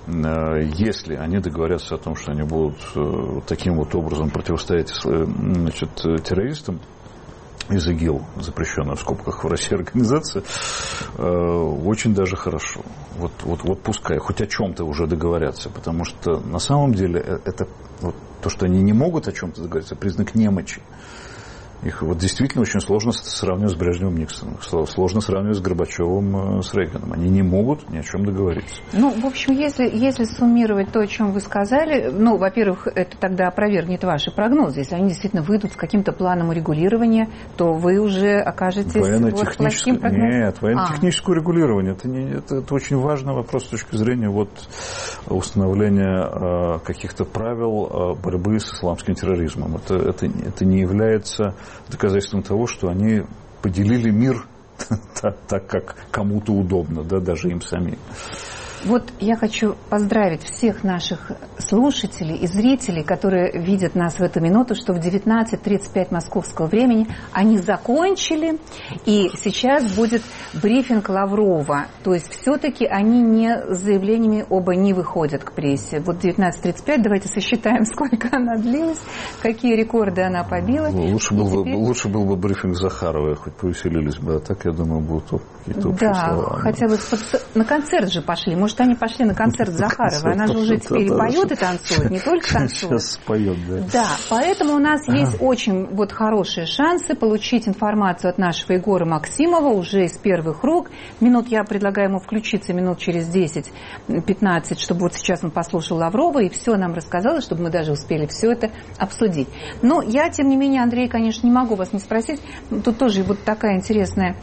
если они договорятся о том, что они будут таким вот образом противостоять, значит, террористам из ИГИЛ, запрещенная в скобках в России организация, очень даже хорошо. Вот, вот, вот пускай хоть о чем-то уже договорятся, потому что на самом деле это вот, то, что они не могут о чем-то договориться, признак немочи. Их вот действительно очень сложно сравнивать с Брежневым, Никсоном, сложно сравнивать с Горбачевым, с Рейганом. Они не могут ни о чем договориться. Ну, в общем, если, если суммировать то, о чем вы сказали, ну, во-первых, это тогда опровергнет ваши прогнозы. Если они действительно выйдут с каким-то планом урегулирования, то вы уже окажетесь вот плохим прогнозом. Нет, военно-техническое а. урегулирование. Это, не, это, это очень важный вопрос с точки зрения вот, установления э, каких-то правил э, борьбы с исламским терроризмом. Это, это, это не является доказательством того, что они поделили мир так, так как кому-то удобно, да, даже им самим. Вот я хочу поздравить всех наших слушателей и зрителей, которые видят нас в эту минуту, что в девятнадцать тридцать пять московского времени они закончили, и сейчас будет брифинг Лаврова. То есть все-таки они не с заявлениями оба не выходят к прессе. Вот девятнадцать тридцать пять, давайте сосчитаем, сколько она длилась, какие рекорды она побила. Лучше был, теперь... бы, лучше был бы брифинг Захаровой, хоть повеселились бы, а так, я думаю, будут какие-то общие да, слова. Да, хотя бы на концерт же пошли. Может, они пошли на концерт Захаровой. Она же уже теперь и поет, и танцует, не только танцует. Сейчас поет, да. Да, поэтому у нас есть очень вот хорошие шансы получить информацию от нашего Егора Максимова уже из первых рук. Минут я предлагаю ему включиться минут через десять-пятнадцать, чтобы вот сейчас он послушал Лаврова и все нам рассказал, чтобы мы даже успели все это обсудить. Но я, тем не менее, Андрей, конечно, не могу вас не спросить. Тут тоже вот такая интересная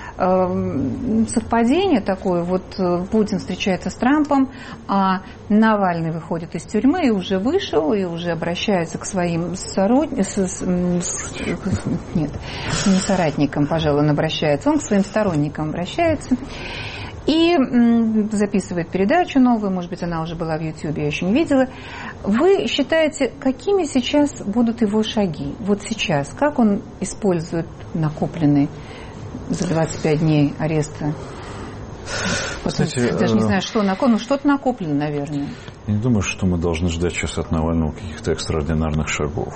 совпадение такое, вот Путин встречается с Трампом, а Навальный выходит из тюрьмы и уже вышел, и уже обращается к своим сородникам, нет, не соратникам, пожалуй, он обращается, он к своим сторонникам обращается и записывает передачу новую, может быть, она уже была в Ютьюбе, я еще не видела. Вы считаете, какими сейчас будут его шаги? Вот сейчас, как он использует накопленный за двадцать пять дней ареста? Кстати, я даже не знаю, что накоплено. Ну, что-то накоплено, наверное. Я не думаю, что мы должны ждать сейчас от Навального каких-то экстраординарных шагов.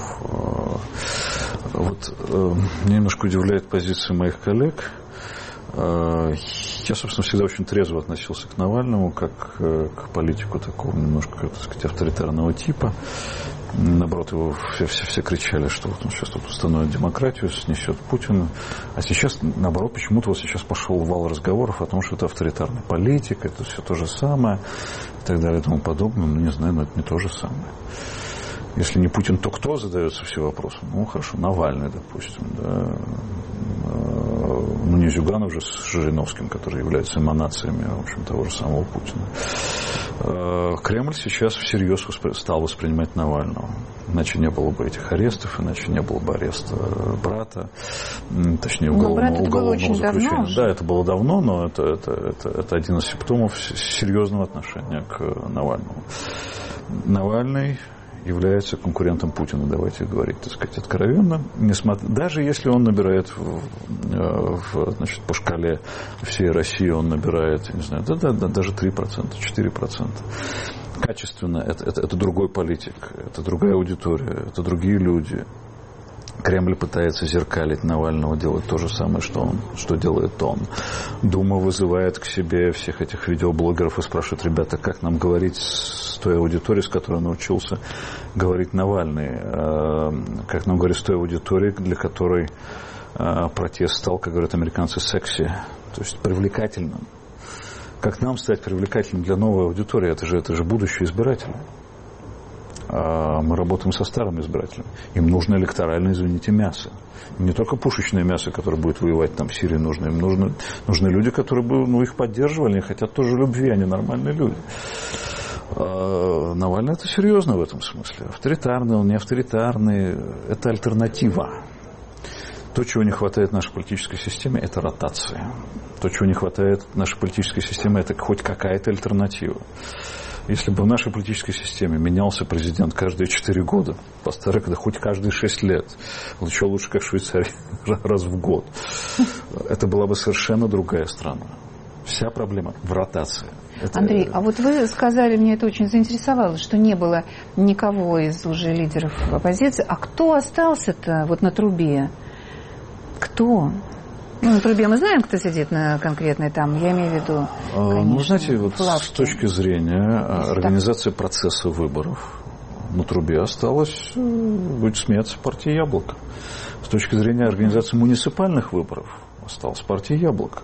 Вот меня немножко удивляет позиция моих коллег. Я, собственно, всегда очень трезво относился к Навальному, как к политику такого немножко, так сказать, авторитарного типа. Наоборот, его все, все, все кричали, что вот он сейчас тут установит демократию, снесет Путина. А сейчас, наоборот, почему-то вот сейчас пошел вал разговоров о том, что это авторитарный политик, это все то же самое, и так далее, и тому подобное. Ну, не знаю, но это не то же самое. Если не Путин, то кто, задается все вопросы? Ну, хорошо, Навальный, допустим, да. Ну, не Зюганов же с Жириновским, которые являются эманациями, в общем, того же самого Путина. Кремль сейчас всерьез стал воспринимать Навального. Иначе не было бы этих арестов, иначе не было бы ареста брата, точнее, уголовного, уголовного заключения. Да, это было давно, но это, это, это, это один из симптомов серьезного отношения к Навальному. Навальный является конкурентом Путина, давайте говорить, так сказать, откровенно. Несмотря, даже если он набирает в, в, значит, по шкале всей России, он набирает, не знаю, да, да, да, даже три процента, четыре процента. Качественно это, это, это другой политик, это другая аудитория, это другие люди. Кремль пытается зеркалить Навального, делать то же самое, что, он, что делает он. Дума вызывает к себе всех этих видеоблогеров и спрашивает: ребята, как нам говорить с той аудиторией, с которой научился говорить Навальный? Как нам говорить с той аудиторией, для которой протест стал, как говорят американцы, секси, то есть привлекательным? Как нам стать привлекательным для новой аудитории? Это же, это же будущие избиратели. Мы работаем со старыми избирателями. Им нужно электоральное, извините, мясо. Не только пушечное мясо, которое будет воевать там в Сирии, нужно. Им нужны, нужны люди, которые бы, ну, их поддерживали, они хотят тоже любви, они нормальные люди. А Навальный — это серьезно в этом смысле. Авторитарный, он не авторитарный. Это альтернатива. То, чего не хватает нашей политической системе, это ротация. То, чего не хватает нашей политической системе, это хоть какая-то альтернатива. Если бы в нашей политической системе менялся президент каждые четыре года, по старой, когда хоть каждые шесть лет, еще лучше, как в Швейцарии, раз в год, это была бы совершенно другая страна. Вся проблема в ротации. Это... Андрей, а вот вы сказали, мне это очень заинтересовало, что не было никого из уже лидеров оппозиции. А кто остался-то вот на трубе? Кто? Ну, на трубе мы знаем, кто сидит на конкретной там, я имею в виду, конечно, ну, знаете, вот лавки. С точки зрения организации процесса выборов на трубе осталась, будет смеяться, партия «Яблоко». С точки зрения организации муниципальных выборов осталась партия «Яблоко».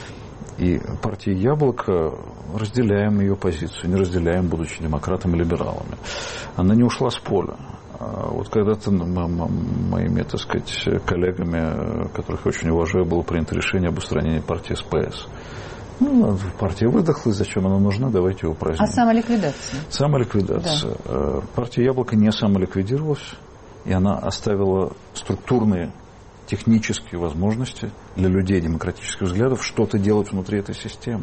И партия «Яблоко», разделяем ее позицию, не разделяем, будучи демократами и либералами. Она не ушла с поля. Вот когда-то моими, так сказать, коллегами, которых я очень уважаю, было принято решение об устранении партии СПС. Ну, партия выдохлась, зачем она нужна, давайте ее упраздним. А самоликвидация? Самоликвидация. Да. Партия «Яблоко» не самоликвидировалась, и она оставила структурные, технические возможности для людей демократических взглядов что-то делать внутри этой системы.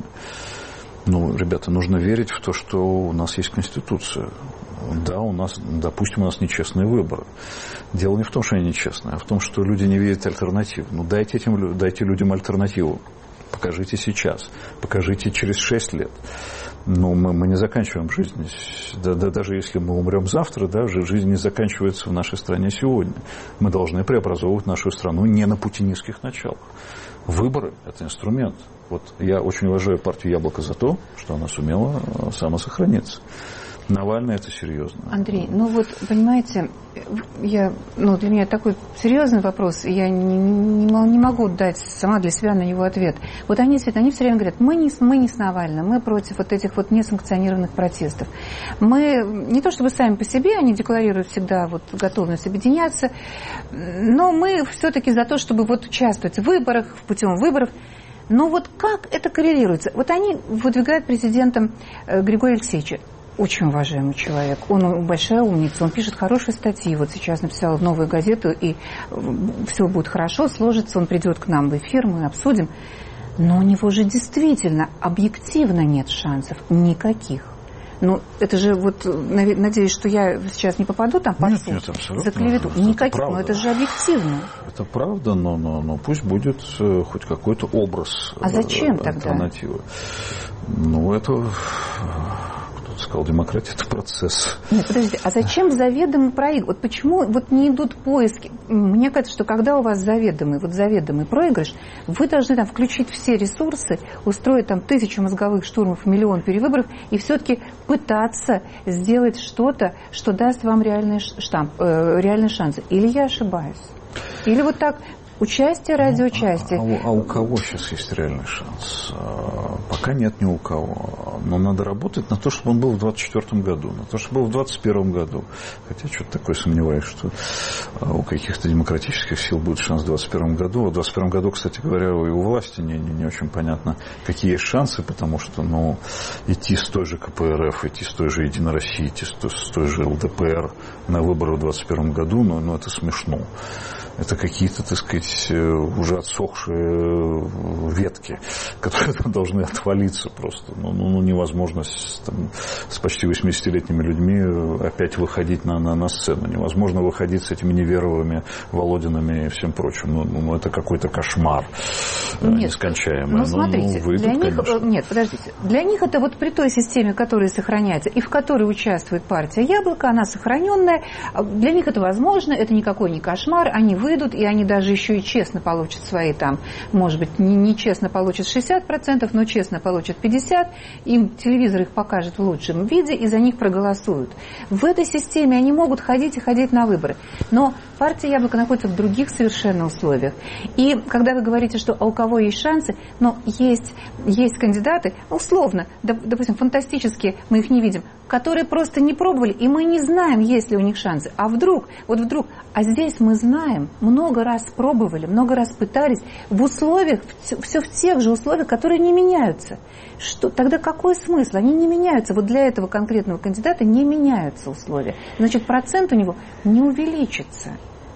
Ну, ребята, нужно верить в то, что у нас есть Конституция. Да, у нас, допустим, у нас нечестные выборы. Дело не в том, что они нечестные, а в том, что люди не видят альтернатив. Ну, дайте, этим, дайте людям альтернативу. Покажите сейчас, покажите через шесть лет. Но мы, мы не заканчиваем жизнь. Да, да, даже если мы умрем завтра, да, жизнь не заканчивается в нашей стране сегодня. Мы должны преобразовывать нашу страну не на путинистских началах. Выборы – это инструмент. Вот я очень уважаю партию «Яблоко» за то, что она сумела самосохраниться. Навальный – это серьезно. Андрей, ну вот, понимаете, я, ну, для меня такой серьезный вопрос, и я не, не, не могу дать сама для себя на него ответ. Вот они, они все время говорят, мы не, мы не с Навальным, мы против вот этих вот несанкционированных протестов. Мы не то чтобы сами по себе, они декларируют всегда вот готовность объединяться, но мы все-таки за то, чтобы вот участвовать в выборах, путем выборов. Но вот как это коррелируется? Вот они выдвигают президентом Григория Алексеевича. Очень уважаемый человек, он большая умница, он пишет хорошие статьи, вот сейчас написал новую газету, и все будет хорошо, сложится, он придет к нам в эфир, мы обсудим. Но у него же действительно объективно нет шансов никаких. Ну, это же вот, надеюсь, что я сейчас не попаду там под суд за клевету. Никаких, но это же объективно. Это правда, но, но, но пусть будет хоть какой-то образ а зачем альтернативы. Тогда? Ну, это... сказал, демократия – это процесс. Нет, подождите, а зачем заведомо проигрыш? Вот почему вот не идут поиски? Мне кажется, что когда у вас заведомый, вот заведомый проигрыш, вы должны там включить все ресурсы, устроить там тысячу мозговых штурмов, миллион перевыборов и все-таки пытаться сделать что-то, что даст вам реальные, штамп, э, реальные шансы. Или я ошибаюсь? Или вот так... Участие ради ну, участия. А, а, а у кого сейчас есть реальный шанс? А, пока нет ни у кого. Но надо работать на то, чтобы он был в двадцать четвёртом году, на то, чтобы был в двадцать первом году. Хотя что-то такое сомневаюсь, что у каких-то демократических сил будет шанс в двадцать первом году. В двадцать первом году, кстати говоря, и у власти не, не, не очень понятно, какие есть шансы, потому что ну, идти с той же ка пэ эр эф, идти с той же Единой России, идти с той, с той же эл дэ пэ эр на выборы в двадцать первом году, ну, ну это смешно. Это какие-то, так сказать, уже отсохшие ветки, которые должны отвалиться просто. Ну, ну невозможно с, там, с почти восьмидесятилетними людьми опять выходить на, на, на сцену. Невозможно выходить с этими Неверовыми, Володинами и всем прочим. Ну, ну это какой-то кошмар нет, нескончаемый. Ну, смотрите, ну, выйдут, для них, конечно. Нет, подождите. Для них это вот при той системе, которая сохраняется и в которой участвует партия «Яблоко», она сохраненная. Для них это возможно, это никакой не кошмар. Они выйдут, и они даже еще и честно получат свои там, может быть, нечестно получат шестьдесят процентов, но честно получат пятьдесят процентов, им телевизор их покажет в лучшем виде, и за них проголосуют. В этой системе они могут ходить и ходить на выборы. Но партия «Яблоко» находится в других совершенно условиях. И когда вы говорите, что а у кого есть шансы, но есть, есть кандидаты, условно, допустим, фантастические, мы их не видим, которые просто не пробовали, и мы не знаем, есть ли у них шансы. А вдруг, вот вдруг, а здесь мы знаем, много раз пробовали, много раз пытались, в условиях, все в тех же условиях, которые не меняются. Что, тогда какой смысл? Они не меняются. Вот для этого конкретного кандидата не меняются условия. Значит, процент у него не увеличится.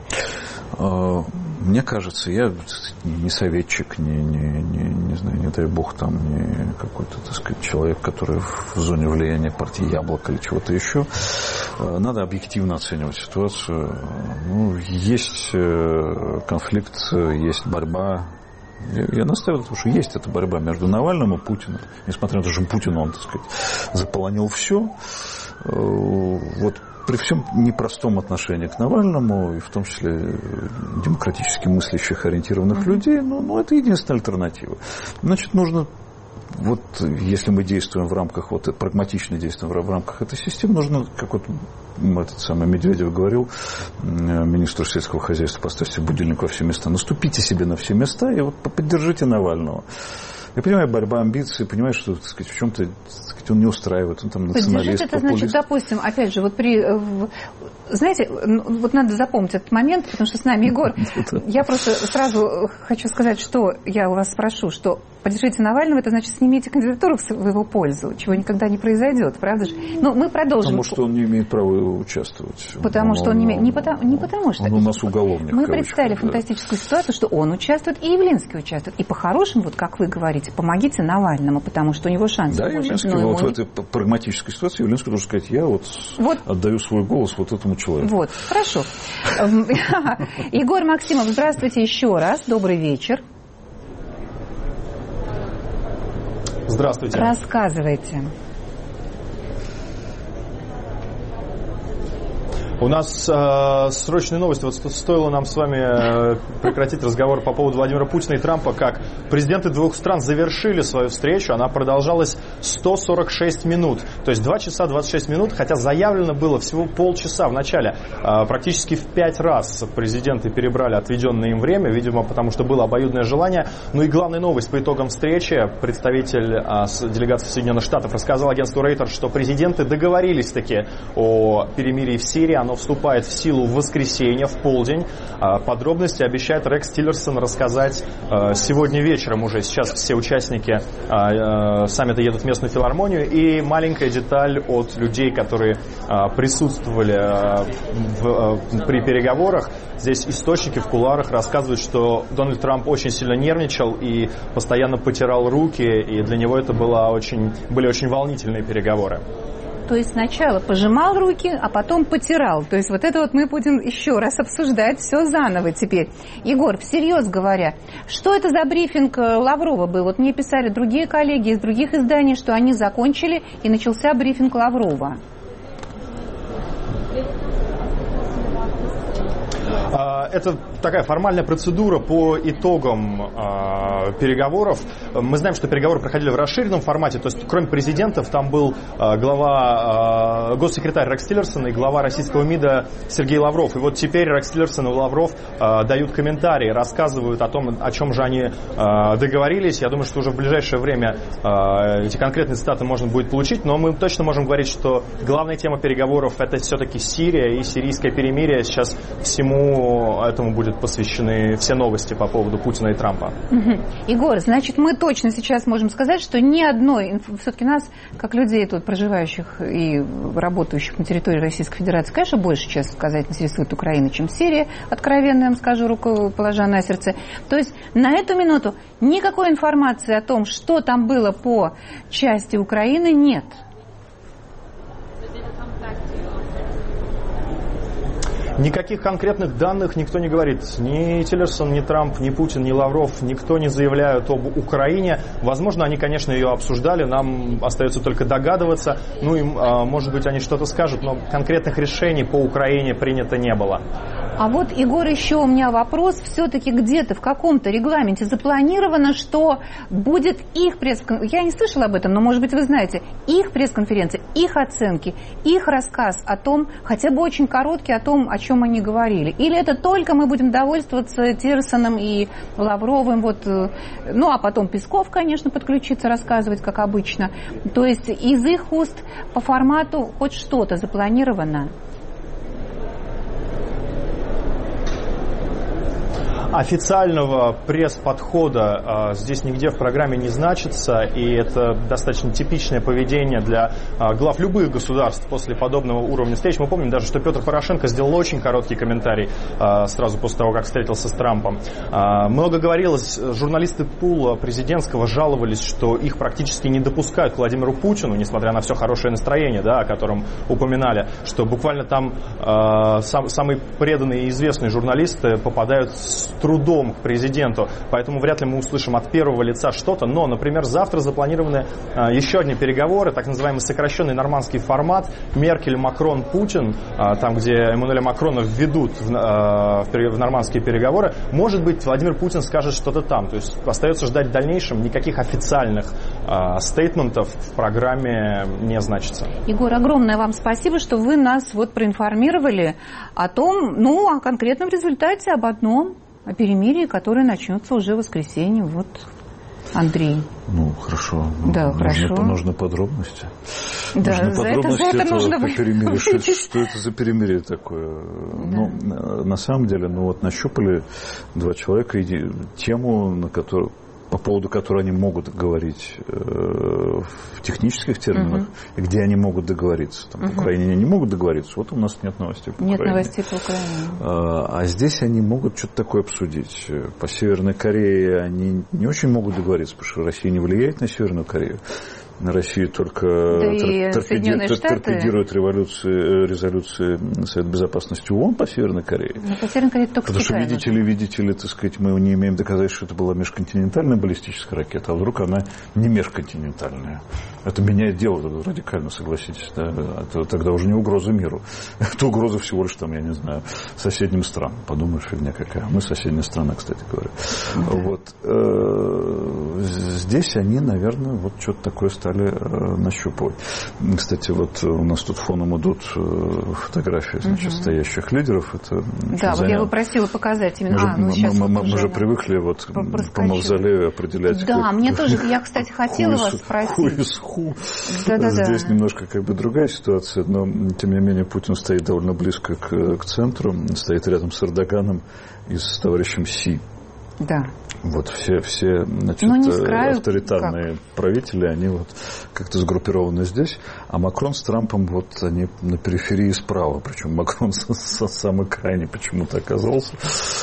Мне кажется, я не советчик, не, не, не, не знаю, не дай бог, там, не какой-то, так сказать, человек, который в зоне влияния партии «Яблоко» или чего-то еще. Надо объективно оценивать ситуацию. Ну, есть конфликт, есть борьба, Я, я настаиваю, потому что есть эта борьба между Навальным и Путиным. Несмотря на то, что Путин, он, так сказать, заполонил все. Вот при всем непростом отношении к Навальному, и в том числе демократически мыслящих, ориентированных mm-hmm. людей, ну, ну, это единственная альтернатива. Значит, нужно, вот если мы действуем в рамках, вот прагматично действуем в рамках этой системы, нужно, как вот этот самый Медведев говорил, министру сельского хозяйства, поставьте будильник во все места, наступите себе на все места и вот поддержите Навального. Я понимаю, борьба амбиций, понимаю, что, так сказать, в чем-то, так сказать, он не устраивает, он там националист, это значит, популист. допустим, опять же, вот при, знаете, вот надо запомнить этот момент, потому что с нами Егор. Я просто сразу хочу сказать, что я у вас спрошу, что поддержите Навального, это значит, снимите кандидатуру в его пользу, чего никогда не произойдет, правда же? Но мы продолжим. Потому что он не имеет права участвовать. Потому он, что он не имеет, не потому, не потому что. Он у нас уголовник. Мы представили да. фантастическую ситуацию, что он участвует, и Явлинский участвует. И по-хорошему, вот как вы говорите, помогите Навальному, потому что у него шансы да, больше. Явлинский, ну, вот в этой прагматической ситуации Явлинский должен сказать, я вот, вот отдаю свой голос вот этому человеку. Вот, хорошо. Егор Максимов, здравствуйте еще раз, добрый вечер. Здравствуйте. Рассказывайте. У нас э, срочные новости. Вот стоило нам с вами э, прекратить разговор по поводу Владимира Путина и Трампа, как президенты двух стран завершили свою встречу. Она продолжалась сто сорок шесть минут. То есть два часа двадцать шесть минут, хотя заявлено было всего полчаса в начале. Э, практически в пять раз президенты перебрали отведенное им время, видимо, потому что было обоюдное желание. Ну и главная новость по итогам встречи. Представитель э, делегации Соединенных Штатов рассказал агентству Reuters, что президенты договорились-таки о перемирии в Сирии. Оно вступает в силу в воскресенье, в полдень. Подробности обещает Рекс Тиллерсон рассказать сегодня вечером уже. Сейчас все участники саммита едут в местную филармонию. И маленькая деталь от людей, которые присутствовали в, при переговорах. Здесь источники в кулуарах рассказывают, что Дональд Трамп очень сильно нервничал и постоянно потирал руки. И для него это было очень, были очень волнительные переговоры. То есть сначала пожимал руки, а потом потирал. То есть вот это вот мы будем еще раз обсуждать все заново теперь. Егор, всерьез говоря, что это за брифинг Лаврова был? Вот мне писали другие коллеги из других изданий, что они закончили и начался брифинг Лаврова. Это такая формальная процедура по итогам э, переговоров. Мы знаем, что переговоры проходили в расширенном формате, то есть кроме президентов там был э, глава, э, госсекретарь Рекс Тиллерсон и глава российского МИДа Сергей Лавров. И вот теперь Рекс Тиллерсон и Лавров э, дают комментарии, рассказывают о том, о чем же они э, договорились. Я думаю, что уже в ближайшее время э, эти конкретные цитаты можно будет получить, но мы точно можем говорить, что главная тема переговоров это все-таки Сирия и сирийское перемирие. Сейчас всему этому будет посвящены все новости по поводу Путина и Трампа. Угу. Егор, значит, мы точно сейчас можем сказать, что ни одной, все-таки нас, как людей тут проживающих и работающих на территории Российской Федерации, конечно, больше, честно сказать, интересует Украина, чем Сирия, откровенно я вам скажу, руку положа на сердце. То есть на эту минуту никакой информации о том, что там было по части Украины, нет. Никаких конкретных данных никто не говорит. Ни Тиллерсон, ни Трамп, ни Путин, ни Лавров, никто не заявляют об Украине. Возможно, они, конечно, ее обсуждали, нам остается только догадываться. Ну и, может быть, они что-то скажут, но конкретных решений по Украине принято не было. А вот, Егор, еще у меня вопрос. Все-таки где-то в каком-то регламенте запланировано, что будет их пресс-конференция. Я не слышала об этом, но, может быть, вы знаете. Их пресс-конференция, их оценки, их рассказ о том, хотя бы очень короткий, о том, о чем они говорили. Или это только мы будем довольствоваться Тиллерсоном и Лавровым, вот, ну, а потом Песков, конечно, подключится рассказывать, как обычно. То есть из их уст по формату хоть что-то запланировано? Официального пресс-подхода э, здесь нигде в программе не значится, и это достаточно типичное поведение для э, глав любых государств после подобного уровня встреч. Мы помним даже, что Петр Порошенко сделал очень короткий комментарий э, сразу после того, как встретился с Трампом. Э, много говорилось, журналисты пула президентского жаловались, что их практически не допускают к Владимиру Путину, несмотря на все хорошее настроение, да, о котором упоминали, что буквально там э, сам, самые преданные и известные журналисты попадают с трудом к президенту, поэтому вряд ли мы услышим от первого лица что-то. Но, например, завтра запланированы а, еще одни переговоры, так называемый сокращенный нормандский формат Меркель, Макрон, Путин, а, там, где Эммануэля Макрона введут в, а, в, в нормандские переговоры. Может быть, Владимир Путин скажет что-то там. То есть остается ждать в дальнейшем. Никаких официальных а, стейтментов в программе не значится. Егор, огромное вам спасибо, что вы нас вот проинформировали о том, ну, о конкретном результате, об одном, о перемирии, которое начнется уже в воскресенье. Вот, Андрей. Ну, хорошо. Да, нужны, хорошо. Нужны подробности. Да, нужны за подробности это, за это этого нужно перемирия. Что, выйти. что это за перемирие такое? Да. Ну, на самом деле, ну вот нащупали два человека и тему, на которую, по поводу которой они могут говорить э, в технических терминах, uh-huh. и где они могут договориться. Там, uh-huh. В Украине они не могут договориться, вот у нас нет новостей по нет Украине. Нет новостей по Украине. А, а здесь они могут что-то такое обсудить. По Северной Корее они не очень могут договориться, потому что Россия не влияет на Северную Корею. На Россию только да тор- торпеди- тор- торпедируют революции, резолюции Совета Безопасности ООН по Северной Корее. Но по Северной Корее только Потому что, видите ли, видите ли, так сказать, мы не имеем доказательств, что это была межконтинентальная баллистическая ракета, а вдруг она не межконтинентальная. Это меняет дело радикально, согласитесь. Да? Это тогда уже не угроза миру. Это угроза всего лишь, там, я не знаю, соседним странам. Подумаешь, фигня какая. Мы соседняя страна, кстати говоря. Mm-hmm. Вот. Здесь они, наверное, вот что-то такое стали нащупывать. Кстати, вот у нас тут фоном идут фотографии, значит, угу. стоящих лидеров. Это да, вот я его просила показать именно. Мы, а, ну, мы, сейчас мы, вот мы же привыкли вот по мавзолею определять. Да, как, мне тоже, я, кстати, хотела вас спросить. Ху. Да, да, Здесь да. немножко как бы другая ситуация, но тем не менее Путин стоит довольно близко к, к центру, стоит рядом с Эрдоганом и с товарищем Си. Да. Вот все, все значит, краю, авторитарные как? правители, они вот как-то сгруппированы здесь, а Макрон с Трампом вот они на периферии справа, причем Макрон со, со самый крайний почему-то оказался.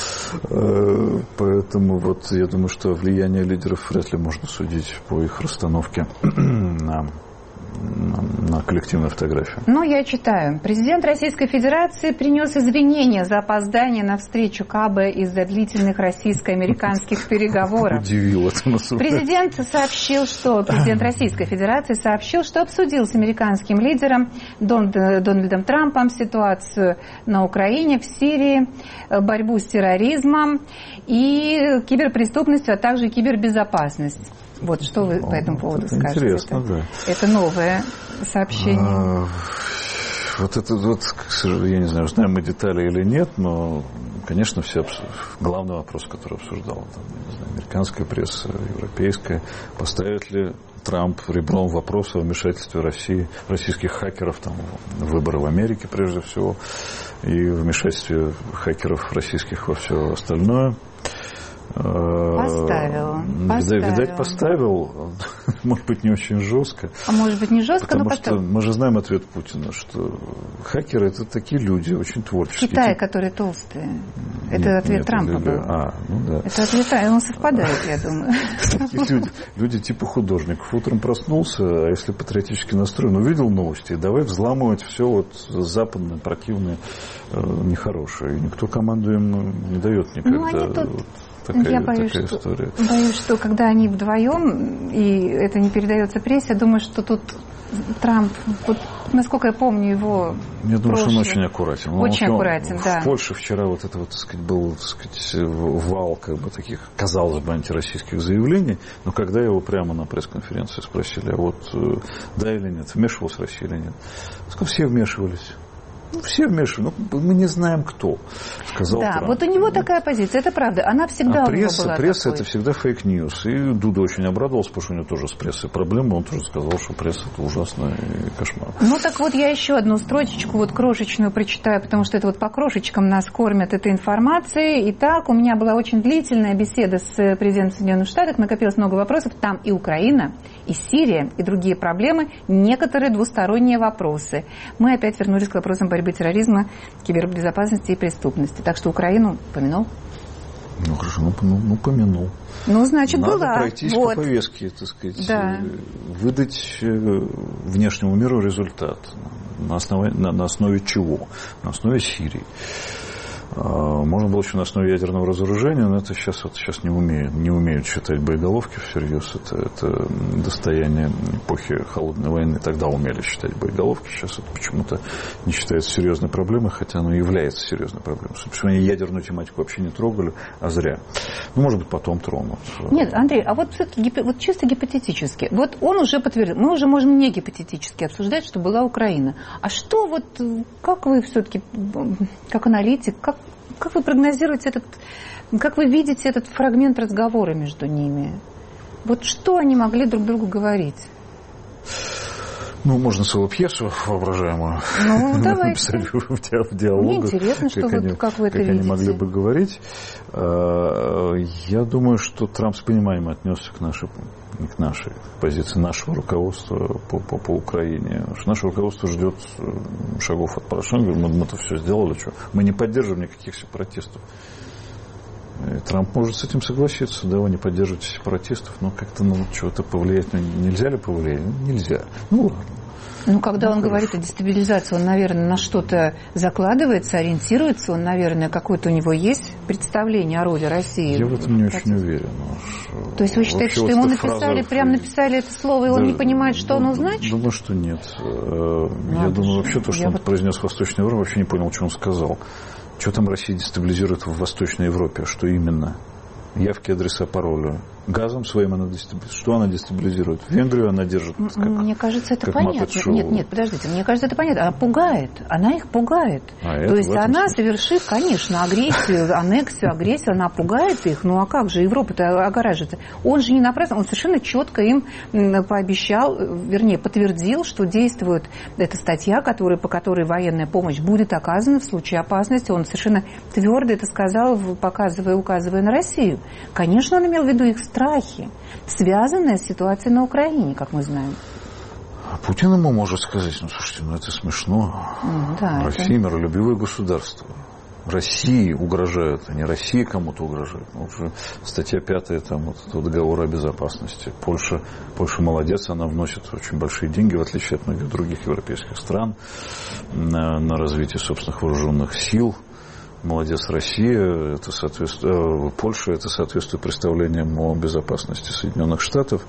Поэтому вот я думаю, что влияние лидеров вряд ли можно судить по их расстановке на На, на коллективную фотографию. Ну, я читаю. Президент Российской Федерации принес извинения за опоздание на встречу Кабе из-за длительных российско-американских переговоров. Удивил это нас. Президент сообщил, что президент Российской Федерации сообщил, что обсудил с американским лидером Дональдом Трампом ситуацию на Украине, в Сирии, борьбу с терроризмом и киберпреступностью, а также кибербезопасность. Вот что вы по этому поводу это скажете? Интересно, это, да. Это новое сообщение. А, вот это вот, к сожалению, я не знаю, знаем мы детали или нет, но, конечно, все главный вопрос, который обсуждал там, не знаю, американская пресса, европейская, поставит ли Трамп ребром вопроса о вмешательстве России, российских хакеров там, в выборы в Америке, прежде всего, и вмешательстве хакеров российских во все остальное. Поставил. Видать, видать, поставил. Может быть, не очень жестко. А может быть, не жестко, потому но что потом... мы же знаем ответ Путина, что хакеры — это такие люди, очень творческие. В Китае, которые толстые. Это нет, ответ нет, Трампа люди... был. А, ну да. Это ответ, он совпадает, я думаю. Такие люди, люди типа художников. Утром проснулся, а если патриотически настроен, увидел новости, давай взламывать все вот западное, противное, нехорошее. И никто команду им не дает никогда. Ну, они тут... Такая, я боюсь такая что, история. боюсь, что когда они вдвоем, и это не передается прессе, я думаю, что тут Трамп, вот, насколько я помню его Я думаю, прошлое, что он очень аккуратен. Очень он, аккуратен, в да. В Польше вчера вот это вот, так сказать, был, так сказать, вал как бы таких, казалось бы, антироссийских заявлений, но когда его прямо на пресс-конференции спросили, а вот да или нет, вмешивалась Россия или нет, сказал, все вмешивались. Ну, все вмешаны, но мы не знаем, кто, сказал Да, Трамп. вот у него такая позиция, это правда. Она всегда а у пресса, него была пресса такой. Это всегда фейк-ньюс. И Дуда очень обрадовался, потому что у него тоже с прессой проблемы. Он тоже сказал, что пресса это ужасно и кошмар. Ну так вот я еще одну строчечку вот крошечную прочитаю, потому что это вот по крошечкам нас кормят этой информацией. Итак, у меня была очень длительная беседа с президентом Соединенных Штатов, накопилось много вопросов. Там и Украина, и Сирия, и другие проблемы, некоторые двусторонние вопросы. Мы опять вернулись к вопросам борьбы терроризма, кибербезопасности и преступности. Так что Украину помянул? Ну, хорошо, ну, ну, ну помянул. Ну, значит, Надо была. пройтись вот. по повестке, так сказать, да. выдать внешнему миру результат. На основе, на, на основе чего? На основе Сирии. Можно было еще на основе ядерного разоружения, но это сейчас, вот, сейчас не, умеют, не умеют считать боеголовки всерьез. Это, это достояние эпохи Холодной войны. Тогда умели считать боеголовки. Сейчас это почему-то не считается серьезной проблемой, хотя оно является серьезной проблемой. Собственно, они ядерную тематику вообще не трогали, а зря. Ну, может быть, потом тронут. Нет, Андрей, а вот, вот чисто гипотетически. Вот он уже подтвердил. Мы уже можем не гипотетически обсуждать, что была Украина. А что вот, как вы все-таки, как аналитик, как Как вы прогнозируете этот, как вы видите этот фрагмент разговора между ними? Вот что они могли друг другу говорить? Ну, можно целую пьесу воображаемую ну, написать в диалогах. Мне интересно, что как, вы, они, как вы это как видите. они могли бы говорить. Я думаю, что Трамп с пониманием отнесся к нашей, к нашей позиции, нашего руководства по, по, по Украине. Что наше руководство ждет шагов от Порошенко. Мы, мы-то все сделали. Что? Мы не поддерживаем никаких сепаратистов. И Трамп может с этим согласиться, да, вы не поддерживаете сепаратистов, но как-то ну, чего-то повлиять, ну, нельзя ли повлиять? Нельзя. Ну, ладно. Ну, когда ну, он хорошо. говорит о дестабилизации, он, наверное, на что-то закладывается, ориентируется, он, наверное, какое-то у него есть представление о роли России. Я в этом не очень уверен. То есть вы считаете, что ему написали, прям написали это слово, и он да, не понимает, что оно значит? Думаю, что нет. Ну, Я думаю, вообще то, что он вот... произнес в Восточной Европе, вообще не понял, что он сказал. Что там Россия дестабилизирует в Восточной Европе? Что именно? Явки, адреса, пароли. Газом своим она дестабилизирует. Что она дестабилизирует? Венгрию она держит. Как, мне кажется, это понятно. Нет, нет, подождите. Мне кажется, это понятно. Она пугает. Она их пугает. А То есть она, смысле? совершив, конечно, агрессию, аннексию, агрессию, она пугает их. Ну а как же? Европа-то огораживается. Он же не напрасно, он совершенно четко им пообещал, вернее, подтвердил, что действует эта статья, которая, по которой военная помощь будет оказана в случае опасности. Он совершенно твердо это сказал, показывая, указывая на Россию. Конечно, он имел в виду их страхи, связанные с ситуацией на Украине, как мы знаем. Путин ему может сказать, ну, слушайте, ну, это смешно. Mm, да, Россия это... миролюбивое государство. России угрожают, а не России кому-то угрожают. Ну, уже статья пятая там, вот, договора о безопасности. Польша, Польша молодец, она вносит очень большие деньги, в отличие от многих других европейских стран, на, на развитие собственных вооруженных сил. Молодец Россия, это соответствует, Польша, это соответствует представлениям о безопасности Соединенных Штатов.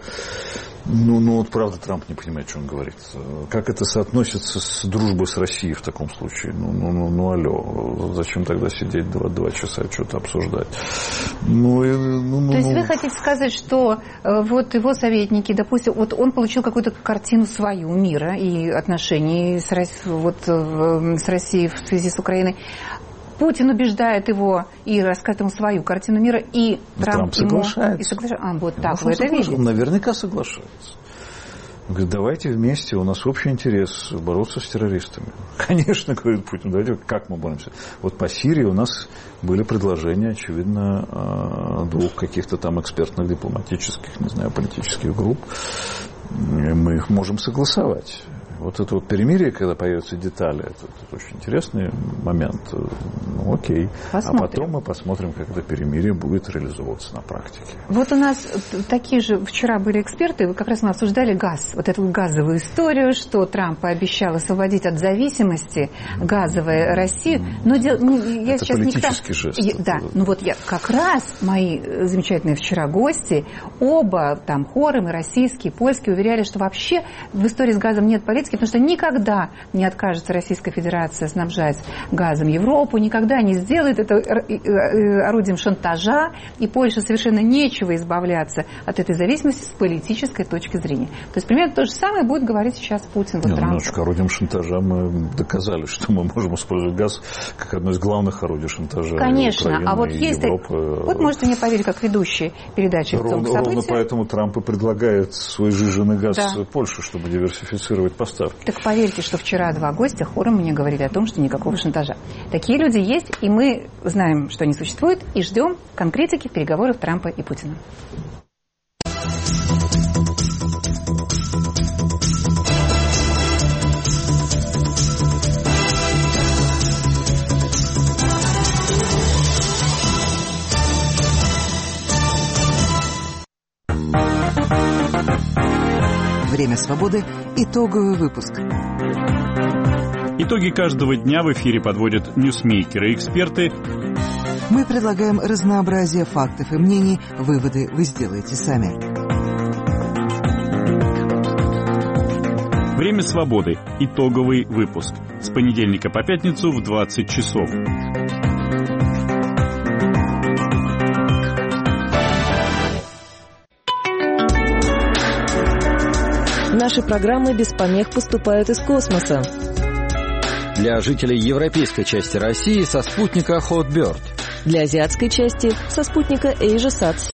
Ну, ну, вот правда Трамп не понимает, что он говорит. Как это соотносится с дружбой с Россией в таком случае? Ну, ну, ну, ну алло, зачем тогда сидеть два, два часа и что-то обсуждать? Ну, и, ну, ну, То есть ну. вы хотите сказать, что вот его советники, допустим, вот он получил какую-то картину свою мира и отношений с, вот, с Россией в связи с Украиной. Путин убеждает его и рассказывает ему свою картину мира, и Трамп, Трамп соглашается. И соглашается. А, вот так он вы это видите? Он наверняка соглашается. Он говорит, давайте вместе, у нас общий интерес бороться с террористами. Конечно, говорит Путин, давайте, как мы боремся? Вот по Сирии у нас были предложения, очевидно, двух каких-то там экспертных, дипломатических, не знаю, политических групп. Мы их можем согласовать. Вот это вот перемирие, когда появятся детали, это, это очень интересный момент. Ну, окей. Посмотрим. А потом мы посмотрим, как это перемирие будет реализовываться на практике. Вот у нас такие же вчера были эксперты, как раз мы обсуждали газ, вот эту газовую историю, что Трамп пообещал освободить от зависимости газовой Россию. Но дел... я это сейчас политический никак... жест. Я... Да, ну вот я как раз мои замечательные вчера гости, оба там хором, и российские, и польские, уверяли, что вообще в истории с газом нет политики, потому что никогда не откажется Российская Федерация снабжать газом Европу, никогда не сделает это орудием шантажа, и Польше совершенно нечего избавляться от этой зависимости с политической точки зрения. То есть примерно то же самое будет говорить сейчас Путин. Вот немножечко орудием шантажа мы доказали, что мы можем использовать газ как одно из главных орудий шантажа. Конечно, Украины а вот есть... Европы. Вот можете мне поверить, как ведущий передачи ровно, ровно поэтому Трамп и предлагает свой жиженый газ да. Польше, чтобы диверсифицировать поставки. Так поверьте, что вчера два гостя хором мне говорили о том, что никакого шантажа. Такие люди есть, и мы знаем, что они существуют, и ждем конкретики переговоров Трампа и Путина. Время свободы. Итоговый выпуск. И Итоги каждого дня в эфире подводят ньюсмейкеры и эксперты. Мы предлагаем разнообразие фактов и мнений. Выводы вы сделаете сами. Время свободы. Итоговый выпуск. С понедельника по пятницу в двадцать часов. Наши программы без помех поступают из космоса. Для жителей европейской части России со спутника Hotbird. Для азиатской части со спутника AsiaSat.